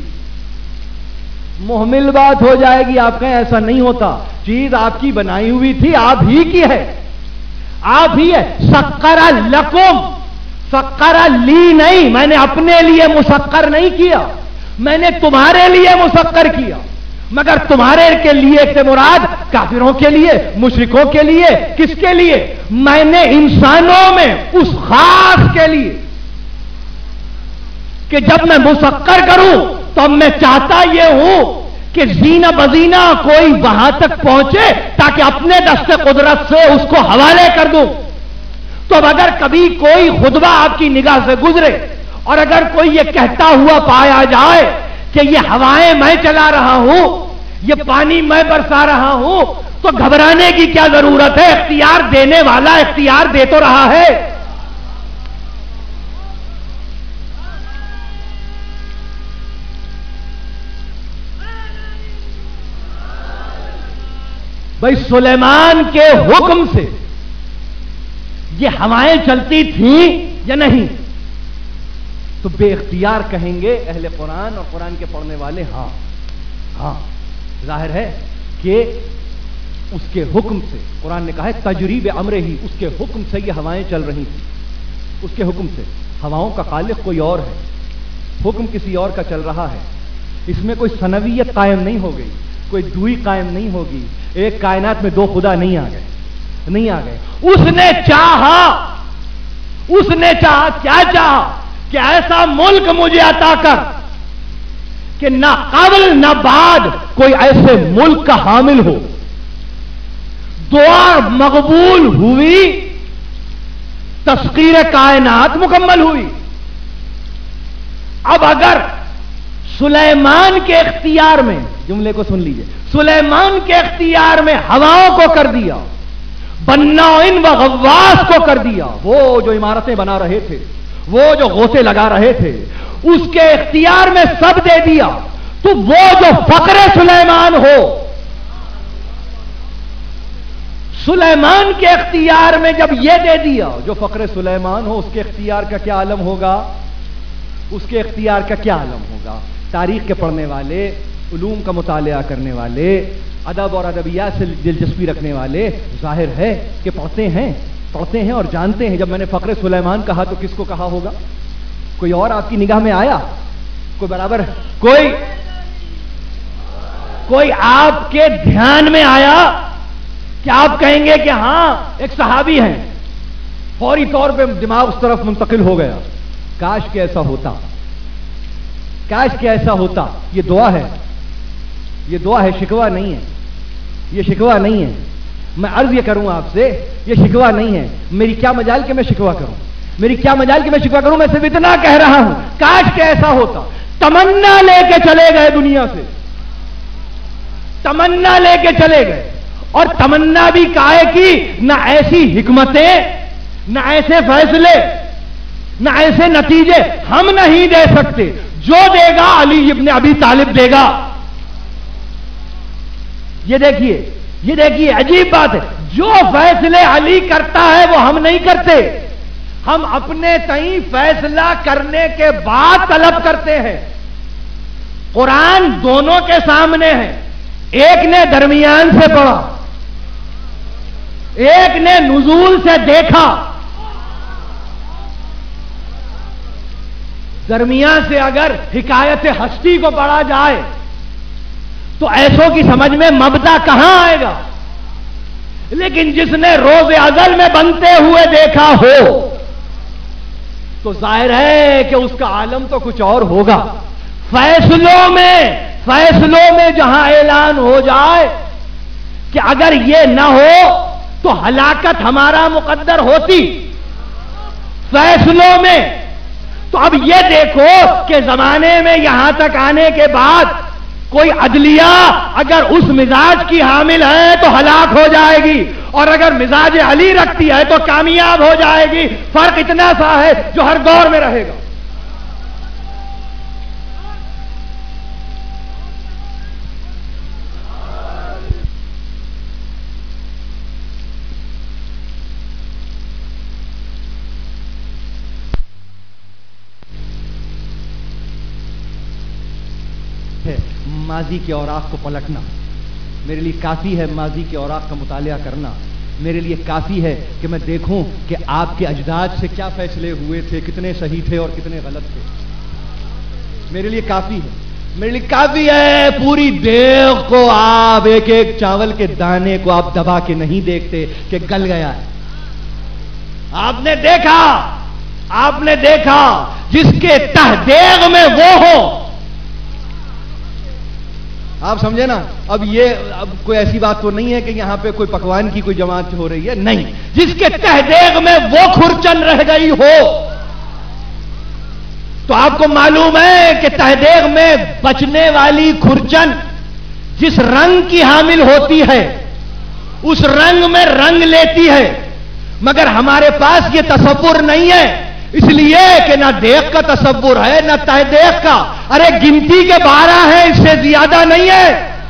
محمل بات ہو جائے گی. آپ کہیں ایسا نہیں ہوتا، چیز آپ کی بنائی ہوئی تھی، آپ ہی کی ہے، آپ ہی ہے. سخر لکم، سخر لی نہیں، میں نے اپنے لیے مسخر نہیں کیا، میں نے تمہارے لیے مسخر کیا. مگر تمہارے کے لیے سے مراد کافروں کے لیے، مشرکوں کے لیے، کس کے لیے؟ میں نے انسانوں میں اس خاص کے لیے کہ جب میں مسخر کروں تو اب میں چاہتا یہ ہوں کہ زینہ بزینہ کوئی وہاں تک پہنچے تاکہ اپنے دست قدرت سے اس کو حوالے کر دوں. تو اب اگر کبھی کوئی خطبہ آپ کی نگاہ سے گزرے اور اگر کوئی یہ کہتا ہوا پایا جائے کہ یہ ہوائیں میں چلا رہا ہوں، یہ پانی میں برسا رہا ہوں، تو گھبرانے کی کیا ضرورت ہے؟ اختیار دینے والا اختیار دے تو رہا ہے. بھائی سلیمان کے حکم سے یہ ہوائیں چلتی تھیں یا نہیں؟ تو بے اختیار کہیں گے اہل قرآن اور قرآن کے پڑھنے والے ہاں ہاں ظاہر ہے کہ اس کے حکم سے، قرآن نے کہا ہے تجریب امر ہی، اس کے حکم سے یہ ہوائیں چل رہی تھیں. اس کے حکم سے. ہواؤں کا خالق کوئی اور ہے، حکم کسی اور کا چل رہا ہے. اس میں کوئی ثنویت قائم نہیں ہو گئی، کوئی دوئی قائم نہیں ہوگی. ایک کائنات میں 2 خدا نہیں آ گئے، نہیں آ گئے. اس نے چاہا کیا چاہا کہ ایسا ملک مجھے عطا کر کہ نہ قبل نہ بعد کوئی ایسے ملک کا حامل ہو. دعا مقبول ہوئی، تسخیر کائنات مکمل ہوئی. اب اگر سلیمان کے اختیار میں، جملے کو سن لیجئے، سلیمان کے اختیار میں ہواؤں کو کر دیا، بناؤن و غواص کو کر دیا، وہ جو عمارتیں بنا رہے تھے، وہ جو غوطے لگا رہے تھے، اس کے اختیار میں سب دے دیا، تو وہ جو فقر سلیمان ہو، سلیمان کے اختیار میں جب یہ دے دیا جو فقر سلیمان ہو، اس کے اختیار کا کیا عالم ہوگا؟ اس کے اختیار کا کیا عالم ہوگا؟ تاریخ کے پڑھنے والے، علوم کا مطالعہ کرنے والے، ادب اور ادبیات سے دلچسپی رکھنے والے ظاہر ہے کہ پڑھتے ہیں اور جانتے ہیں. جب میں نے فقر سلیمان کہا تو کس کو کہا ہوگا؟ کوئی اور آپ کی نگاہ میں آیا؟ کوئی برابر کوئی آپ کے دھیان میں آیا کہ آپ کہیں گے کہ ہاں ایک صحابی ہیں؟ فوری طور پہ دماغ اس طرف منتقل ہو گیا. کاش کہ ایسا ہوتا، کاش کہ ایسا ہوتا. یہ دعا ہے، یہ دعا ہے، شکوہ نہیں ہے، یہ شکوہ نہیں ہے. میں عرض یہ کروں آپ سے، یہ شکوہ نہیں ہے. میری کیا مجال کہ میں شکوہ کروں، میری کیا مجال کہ میں شکوہ کروں. میں صرف اتنا کہہ رہا ہوں کاش کہ ایسا ہوتا. तमन्ना लेके चले गए दुनिया से, तमन्ना लेके चले गए। और तमन्ना भी काहे की, ना ऐसी हिकमतें, ना ऐसे फैसले, ना ऐसे नतीजे हम नहीं दे सकते, जो देगा अली इब्ने अबी तालिब देगा। ये देखिए अजीब बात है, जो फैसले अली करता है वो हम नहीं करते, हम अपने तई फैसला करने के बाद तलब करते हैं। कुरान दोनों के सामने है, एक ने दरमियान से पढ़ा, एक ने नुज़ूल से देखा। दरमियान से अगर हिकायत हस्ती को पढ़ा जाए तो ऐसों की समझ में मबदा कहां आएगा, लेकिन जिसने रोज़ अज़ल में बनते हुए देखा हो तो जाहिर है कि उसका आलम तो कुछ और होगा। फैसलों में जहां ऐलान हो जाए कि अगर ये ना हो तो हलाकत हमारा मुकद्दर होती, फैसलों में। तो अब ये देखो कि जमाने में यहां तक आने के बाद कोई अदलिया अगर उस मिजाज की हामिल है तो हलाक हो जाएगी, और अगर मिजाज अली रखती है तो कामयाब हो जाएगी। फर्क इतना सा है जो हर दौर में रहेगा। माजी के औराक को पलटना मेरे लिए काफी है, माजी के औराक का मुतालिया करना मेरे लिए काफी है कि मैं देखूं कि आपके अजदाद से क्या फैसले हुए थे, कितने सही थे और कितने गलत थे। मेरे लिए काफी है, मेरे लिए काफी है। पूरी देग को आप एक एक चावल के दाने को आप दबा के नहीं देखते कि गल गया है। आपने देखा जिसके तह देग में वो हो, आप समझे ना। अब कोई ऐसी बात तो नहीं है कि यहां पे कोई पकवान की कोई जमात हो रही है, नहीं। जिसके तहदेग में वो खुरचन रह गई हो, तो आपको मालूम है कि तहदेग में बचने वाली खुरचन जिस रंग की हामिल होती है उस रंग में रंग लेती है, मगर हमारे पास ये तसव्वुर नहीं है, इसलिए कि ना देख का तसव्वुर है ना तहदेग का। अरे गिनती के 12 है, इससे ज्यादा नहीं है।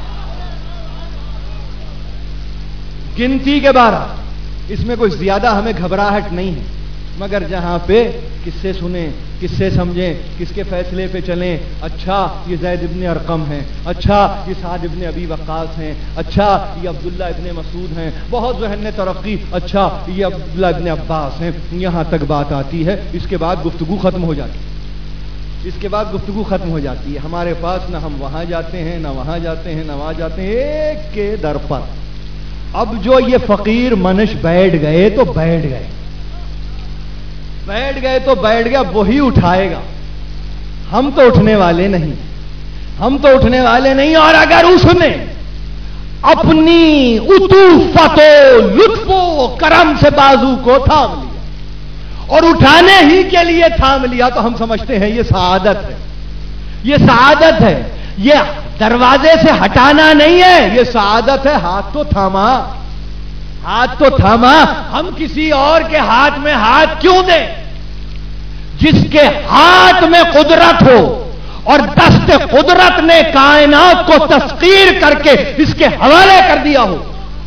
गिनती के 12, इसमें कोई ज्यादा हमें घबराहट नहीं है, मगर जहां पे किससे सुने, किससे समझें, किसके फैसले पे चलें। अच्छा ये ज़ैद इब्ने अरकम हैं, अच्छा ये साद इब्ने अबी वक्कास हैं, अच्छा ये अब्दुल्ला इब्ने मसूद हैं, बहुत ज़हन ने तरक्की, अच्छा ये अब्दुल्ला इब्ने अब्बास हैं। यहां तक बात आती है, इसके बाद गुफ्तगू खत्म हो जाती है, इसके बाद गुफ्तगू खत्म हो जाती है। हमारे पास ना हम वहां जाते हैं, ना वहां जाते हैं, ना वहां जाते हैं, एक के दर पर। अब जो ये फकीर मनुष बैठ गए तो बैठ गए, बैठ गए तो बैठ गया, वही उठाएगा। हम तो उठने वाले नहीं, हम तो उठने वाले नहीं। और अगर उसने अपनी उतूफतो लुत्फो करम से बाजू को थाम लिया और उठाने ही के लिए थाम लिया, तो हम समझते हैं ये सआदत है, ये सआदत है। ये दरवाजे से हटाना नहीं है, ये सआदत है। हाथ तो थामा, हाथ तो थामा। हम किसी और के हाथ में हाथ क्यों दें? जिसके हाथ में कुदरत हो और दस्ते कुदरत ने कायनात को तस्कीर करके इसके हवाले कर दिया हो,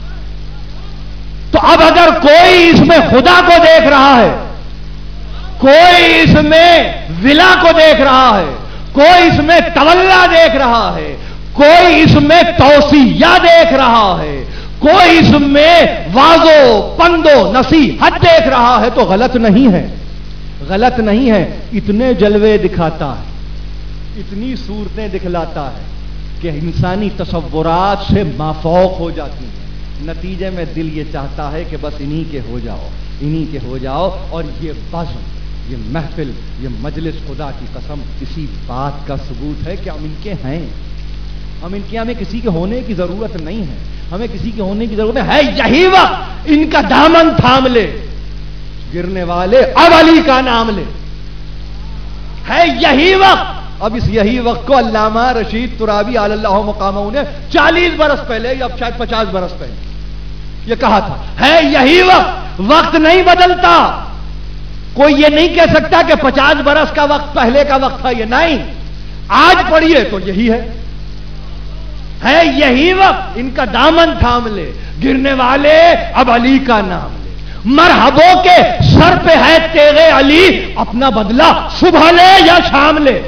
तो अब अगर कोई इसमें खुदा को देख रहा है, कोई इसमें विला को देख रहा है, कोई इसमें तवल्ला देख रहा है, कोई इसमें तौसिया देख रहा है, कोई इसमें वाजो पंदो नसीहत देख रहा है, तो गलत नहीं है, गलत नहीं है। इतने जलवे दिखाता है, इतनी सूरतें दिखलाता है कि इंसानी तसव्वुरात से माफौक हो जाती है। नतीजे में दिल ये चाहता है कि बस इन्हीं के हो जाओ, इन्हीं के हो जाओ। और ये बज़्म, ये महफिल, ये मजलिस, खुदा की कसम इसी बात का सबूत है कि हम इनके हैं। हम इनके, हमें किसी के होने की जरूरत नहीं है, हमें किसी के होने की जरूरत है। यही वक्त इनका दामन थाम ले, गिरने वाले अब अली का नाम ले। है यही वक्त اب اس یہی وقت کو علامہ رشید ترابی علی اللہ مقامہ نے 40 برس پہلے یا شاید 50 برس پہلے یہ کہا تھا، ہے یہی وقت، وقت نہیں بدلتا. کوئی یہ نہیں کہہ سکتا کہ 50 برس کا وقت پہلے کا وقت تھا، یہ نہیں. آج پڑھیے تو یہی ہے یہی وقت. ان کا دامن تھام لے، گرنے والے اب علی کا نام لے. مرحبوں کے سر پہ ہے تیغ علی، اپنا بدلہ صبح لے یا شام لے.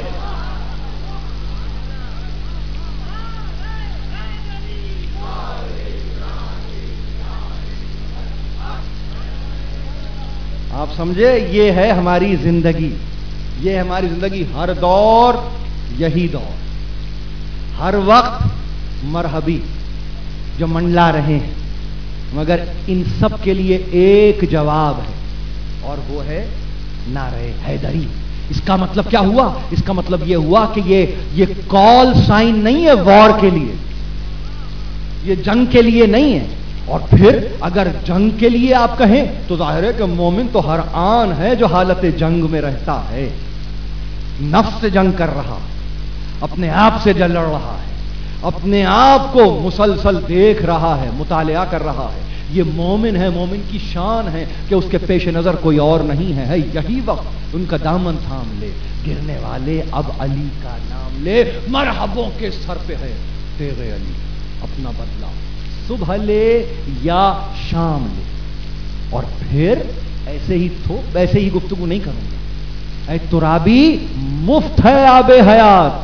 آپ سمجھے، یہ ہے ہماری زندگی، یہ ہے ہماری زندگی. ہر دور یہی دور، ہر وقت مرحبی جو منڈلا رہے ہیں، مگر ان سب کے لیے ایک جواب ہے اور وہ ہے نعرہ حیدری. اس کا مطلب کیا ہوا؟ اس کا مطلب یہ ہوا کہ یہ کال سائن نہیں ہے وار کے لیے، یہ جنگ کے لیے نہیں ہے. اور پھر اگر جنگ کے لیے آپ کہیں تو ظاہر ہے کہ مومن تو ہر آن ہے جو حالت جنگ میں رہتا ہے، نفس سے جنگ کر رہا، اپنے آپ سے لڑ رہا ہے، اپنے آپ کو مسلسل دیکھ رہا ہے، مطالعہ کر رہا ہے. یہ مومن ہے، مومن کی شان ہے کہ اس کے پیش نظر کوئی اور نہیں ہے. یہی وقت ان کا دامن تھام لے، گرنے والے اب علی کا نام لے. مرحبوں کے سر پہ ہے تیغ علی، اپنا بدلہ صبح لے یا شام لے. اور پھر ایسے ہی گفتگو نہیں کروں گا. اے ترابی مفت ہے آب حیات،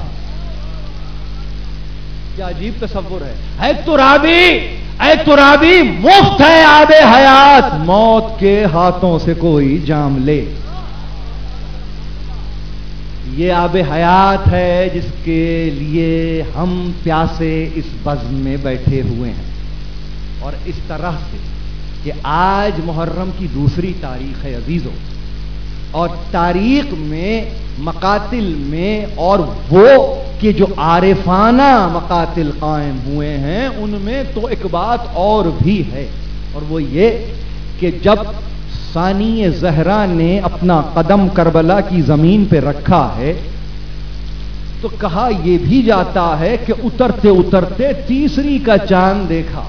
کیا عجیب تصور ہے. اے ترابی مفت ہے آب حیات، موت کے ہاتھوں سے کوئی جام لے. یہ آب حیات ہے جس کے لیے ہم پیاسے اس بزم میں بیٹھے ہوئے ہیں. اور اس طرح سے کہ آج محرم کی دوسری تاریخ ہے عزیزوں، اور تاریخ میں مقاتل میں اور وہ کہ جو عارفانہ مقاتل قائم ہوئے ہیں ان میں تو ایک بات اور بھی ہے، اور وہ یہ کہ جب ثانی زہرا نے اپنا قدم کربلا کی زمین پہ رکھا ہے تو کہا یہ بھی جاتا ہے کہ اترتے اترتے تیسری کا چاند دیکھا.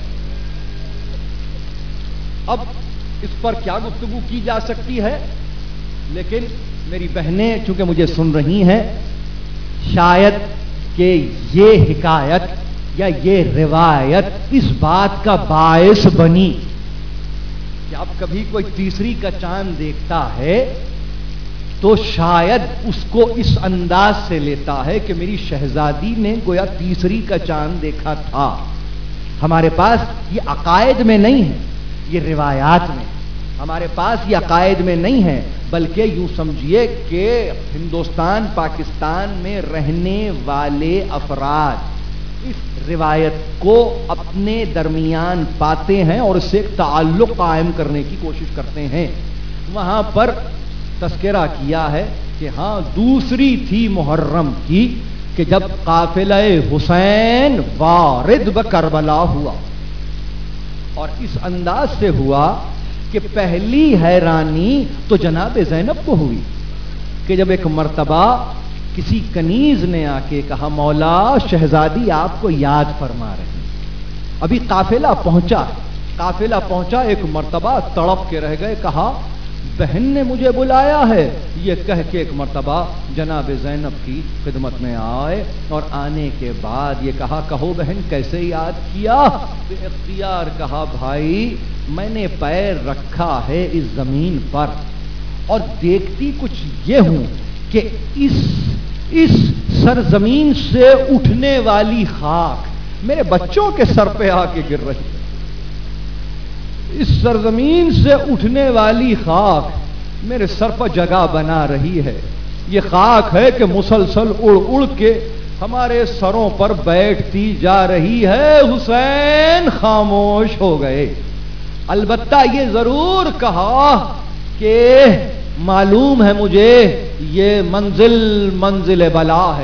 اب اس پر کیا گفتگو کی جا سکتی ہے، لیکن میری بہنیں چونکہ مجھے سن رہی ہیں، شاید کہ یہ حکایت یا یہ روایت اس بات کا باعث بنی کہ اب کبھی کوئی تیسری کا چاند دیکھتا ہے تو شاید اس کو اس انداز سے لیتا ہے کہ میری شہزادی نے گویا تیسری کا چاند دیکھا تھا. ہمارے پاس یہ عقائد میں نہیں ہے، یہ روایات میں. ہمارے پاس یہ عقائد میں نہیں ہے، بلکہ یوں سمجھیے کہ ہندوستان پاکستان میں رہنے والے افراد اس روایت کو اپنے درمیان پاتے ہیں اور اس سے ایک تعلق قائم کرنے کی کوشش کرتے ہیں. وہاں پر تذکرہ کیا ہے کہ ہاں دوسری تھی محرم کی کہ جب قافلہ حسین وارد بکربلا ہوا، اور اس انداز سے ہوا کہ پہلی حیرانی تو جناب زینب کو ہوئی کہ جب ایک مرتبہ کسی کنیز نے آ کے کہا مولا شہزادی آپ کو یاد فرما رہے ہیں. ابھی قافلہ پہنچا ایک مرتبہ تڑپ کے رہ گئے، کہا بہن نے مجھے بلایا ہے. یہ کہہ کے ایک مرتبہ جناب زینب کی خدمت میں آئے اور آنے کے بعد یہ کہا کہو بہن کیسے یاد کیا؟ بے اختیار کہا بھائی میں نے پیر رکھا ہے اس زمین پر اور دیکھتی کچھ یہ ہوں کہ اس سرزمین سے اٹھنے والی خاک میرے بچوں کے سر پہ آ کے گر رہی ہے. اس سرزمین سے اٹھنے والی خاک میرے سر پر جگہ بنا رہی ہے. یہ خاک ہے کہ مسلسل اڑ اڑ کے ہمارے سروں پر بیٹھتی جا رہی ہے. حسین خاموش ہو گئے. البتہ یہ ضرور کہا کہ معلوم ہے مجھے یہ منزل بلا ہے،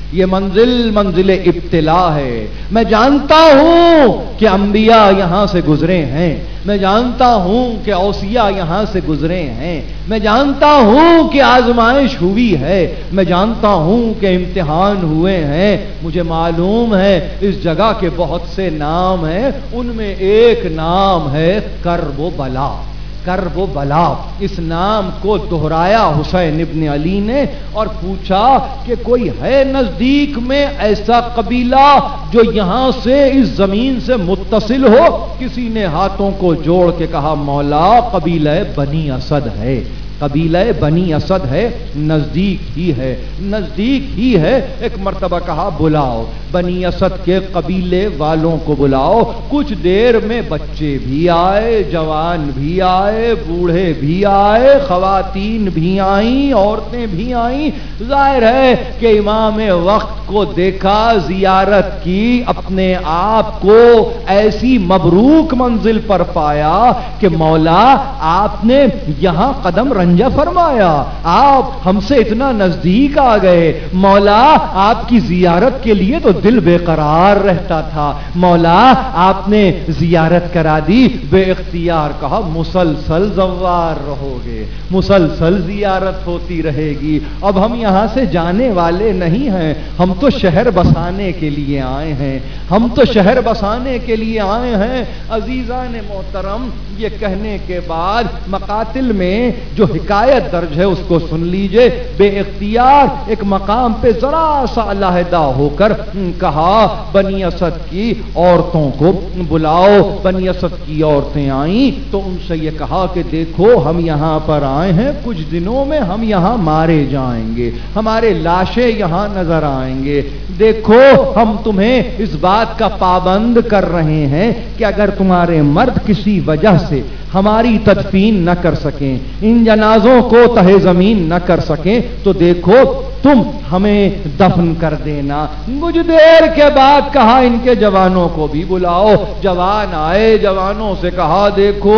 یہ منزل منزل ابتلا ہے. میں جانتا ہوں کہ انبیاء یہاں سے گزرے ہیں، میں جانتا ہوں کہ اوصیاء یہاں سے گزرے ہیں، میں جانتا ہوں کہ آزمائش ہوئی ہے، میں جانتا ہوں کہ امتحان ہوئے ہیں. مجھے معلوم ہے اس جگہ کے بہت سے نام ہیں، ان میں ایک نام ہے کرب و بلا. کرب و بلا، اس نام کو دہرایا حسین ابن علی نے اور پوچھا کہ کوئی ہے نزدیک میں ایسا قبیلہ جو یہاں سے اس زمین سے متصل ہو؟ کسی نے ہاتھوں کو جوڑ کے کہا مولا قبیلہ بنی اسد ہے، قبیلہ بنی اسد ہے، نزدیک ہی ہے، نزدیک ہی ہے. ایک مرتبہ کہا بلاؤ بنی اسد کے قبیلے والوں کو بلاؤ. کچھ دیر میں بچے بھی آئے، جوان بھی آئے، بوڑھے بھی آئے، خواتین بھی آئیں، عورتیں بھی آئیں. ظاہر ہے کہ امام وقت کو دیکھا، زیارت کی، اپنے آپ کو ایسی مبروک منزل پر پایا کہ مولا آپ نے یہاں قدم رنجہ فرمایا، آپ ہم سے اتنا نزدیک آ گئے. مولا آپ کی زیارت کے لیے تو دل بے قرار رہتا تھا، مولا آپ نے زیارت کرا دی. بے اختیار کہا مسلسل زوار رہو گے، مسلسل زیارت ہوتی رہے گی. اب ہم یہاں سے جانے والے نہیں ہیں، ہم تو شہر بسانے کے لیے آئے ہیں، ہم تو شہر بسانے کے لیے آئے ہیں. عزیزان محترم، یہ کہنے کے بعد مقاتل میں جو حکایت درج ہے اس کو سن لیجئے. بے اختیار ایک مقام پہ ذرا سا علیحدہ ہو کر کہا بنی اسد کی عورتوں کو بلاؤ. بنی اسد کی عورتیں آئیں تو ان سے یہ کہا کہ دیکھو ہم یہاں پر آئے ہیں، کچھ دنوں میں ہم یہاں مارے جائیں گے، ہمارے لاشیں یہاں نظر آئیں گے. دیکھو ہم تمہیں اس بات کا پابند کر رہے ہیں کہ اگر تمہارے مرد کسی وجہ سے ہماری تدفین نہ کر سکیں، ان جنازوں کو تہہ زمین نہ کر سکیں، تو دیکھو تم ہمیں دفن کر دینا. کچھ دیر کے بعد کہا ان کے جوانوں کو بھی بلاؤ. جوان آئے، جوانوں سے کہا دیکھو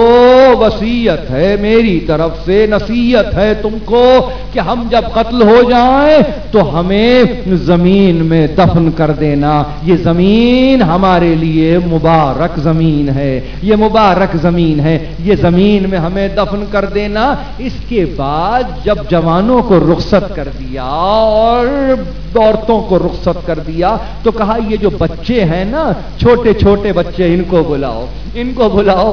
وصیت ہے میری طرف سے، نصیحت ہے تم کو کہ ہم جب قتل ہو جائیں تو ہمیں زمین میں دفن کر دینا. یہ زمین ہمارے لیے مبارک زمین ہے، یہ مبارک زمین ہے، یہ زمین میں ہمیں دفن کر دینا. اس کے بعد جب جوانوں کو رخصت کر دیا اور عورتوں کو رخصت کر دیا تو کہا یہ جو بچے ہیں نا، چھوٹے چھوٹے بچے، ان کو بلاؤ، ان کو بلاؤ.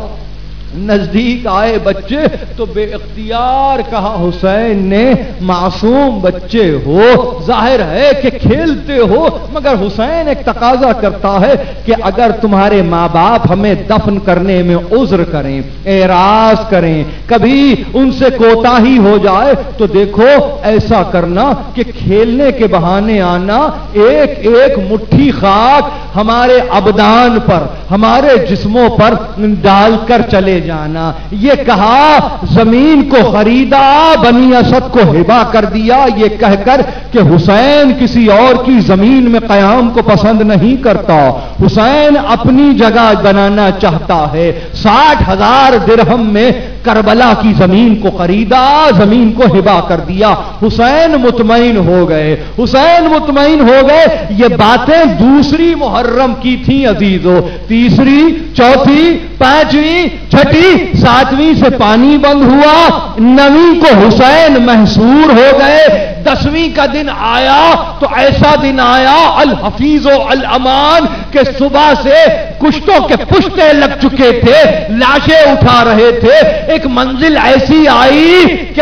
نزدیک آئے بچے تو بے اختیار کہا حسین نے معصوم بچے ہو، ظاہر ہے کہ کھیلتے ہو، مگر حسین ایک تقاضا کرتا ہے کہ اگر تمہارے ماں باپ ہمیں دفن کرنے میں عذر کریں، اعراض کریں، کبھی ان سے کوتاہی ہو جائے تو دیکھو ایسا کرنا کہ کھیلنے کے بہانے آنا، ایک ایک مٹھی خاک ہمارے ابدان پر، ہمارے جسموں پر ڈال کر چلے جانا. یہ کہا زمین کو خریدا، بنی اسد کو ہبا کر دیا، یہ کہہ کر کہ حسین کسی اور کی زمین میں قیام کو پسند نہیں کرتا، حسین اپنی جگہ بنانا چاہتا ہے. 60,000 درہم میں کربلا کی زمین کو خریدا، زمین کو ہبا کر دیا. حسین مطمئن ہو گئے، حسین مطمئن ہو گئے. یہ باتیں دوسری محرم کی تھیں عزیزو، تیسری، چوتھی، پانچویں، چھٹی، ساتویں سے پانی بند ہوا، 9ویں کو حسین محصور ہو گئے. 10ویں کا دن آیا تو ایسا دن آیا الحفیظ و الامان کہ صبح سے کشتوں کے پشتے لگ چکے تھے، لاشیں اٹھا رہے تھے. ایک منزل ایسی آئی کہ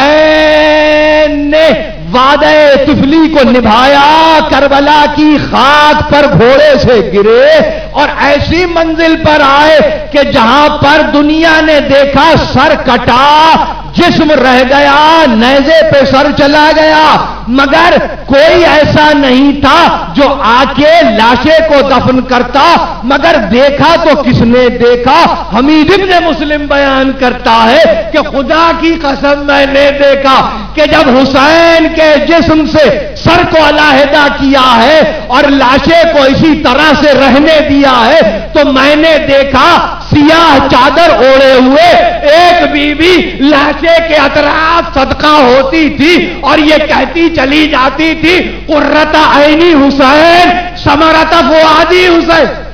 حسین نے وعدہ طفلی کو نبھایا، کربلا کی خاک پر گھوڑے سے گرے اور ایسی منزل پر آئے کہ جہاں پر دنیا نے دیکھا سر کٹا، جسم رہ گیا، نیزے پہ سر چلا گیا، مگر کوئی ایسا نہیں تھا جو آ کے لاشے کو دفن کرتا. مگر دیکھا تو کس نے دیکھا؟ حمید ابن مسلم بیان کرتا ہے کہ خدا کی قسم میں نے دیکھا کہ جب حسین کے جسم سے سر کو علیحدہ کیا ہے اور لاشے کو اسی طرح سے رہنے دیا ہے تو میں نے دیکھا سیاہ چادر اوڑے ہوئے ایک بی بی لہجے کے اطراف صدقہ ہوتی تھی اور یہ کہتی چلی جاتی تھی قرۃ عینی حسین ثمرۃ فؤادی حسین.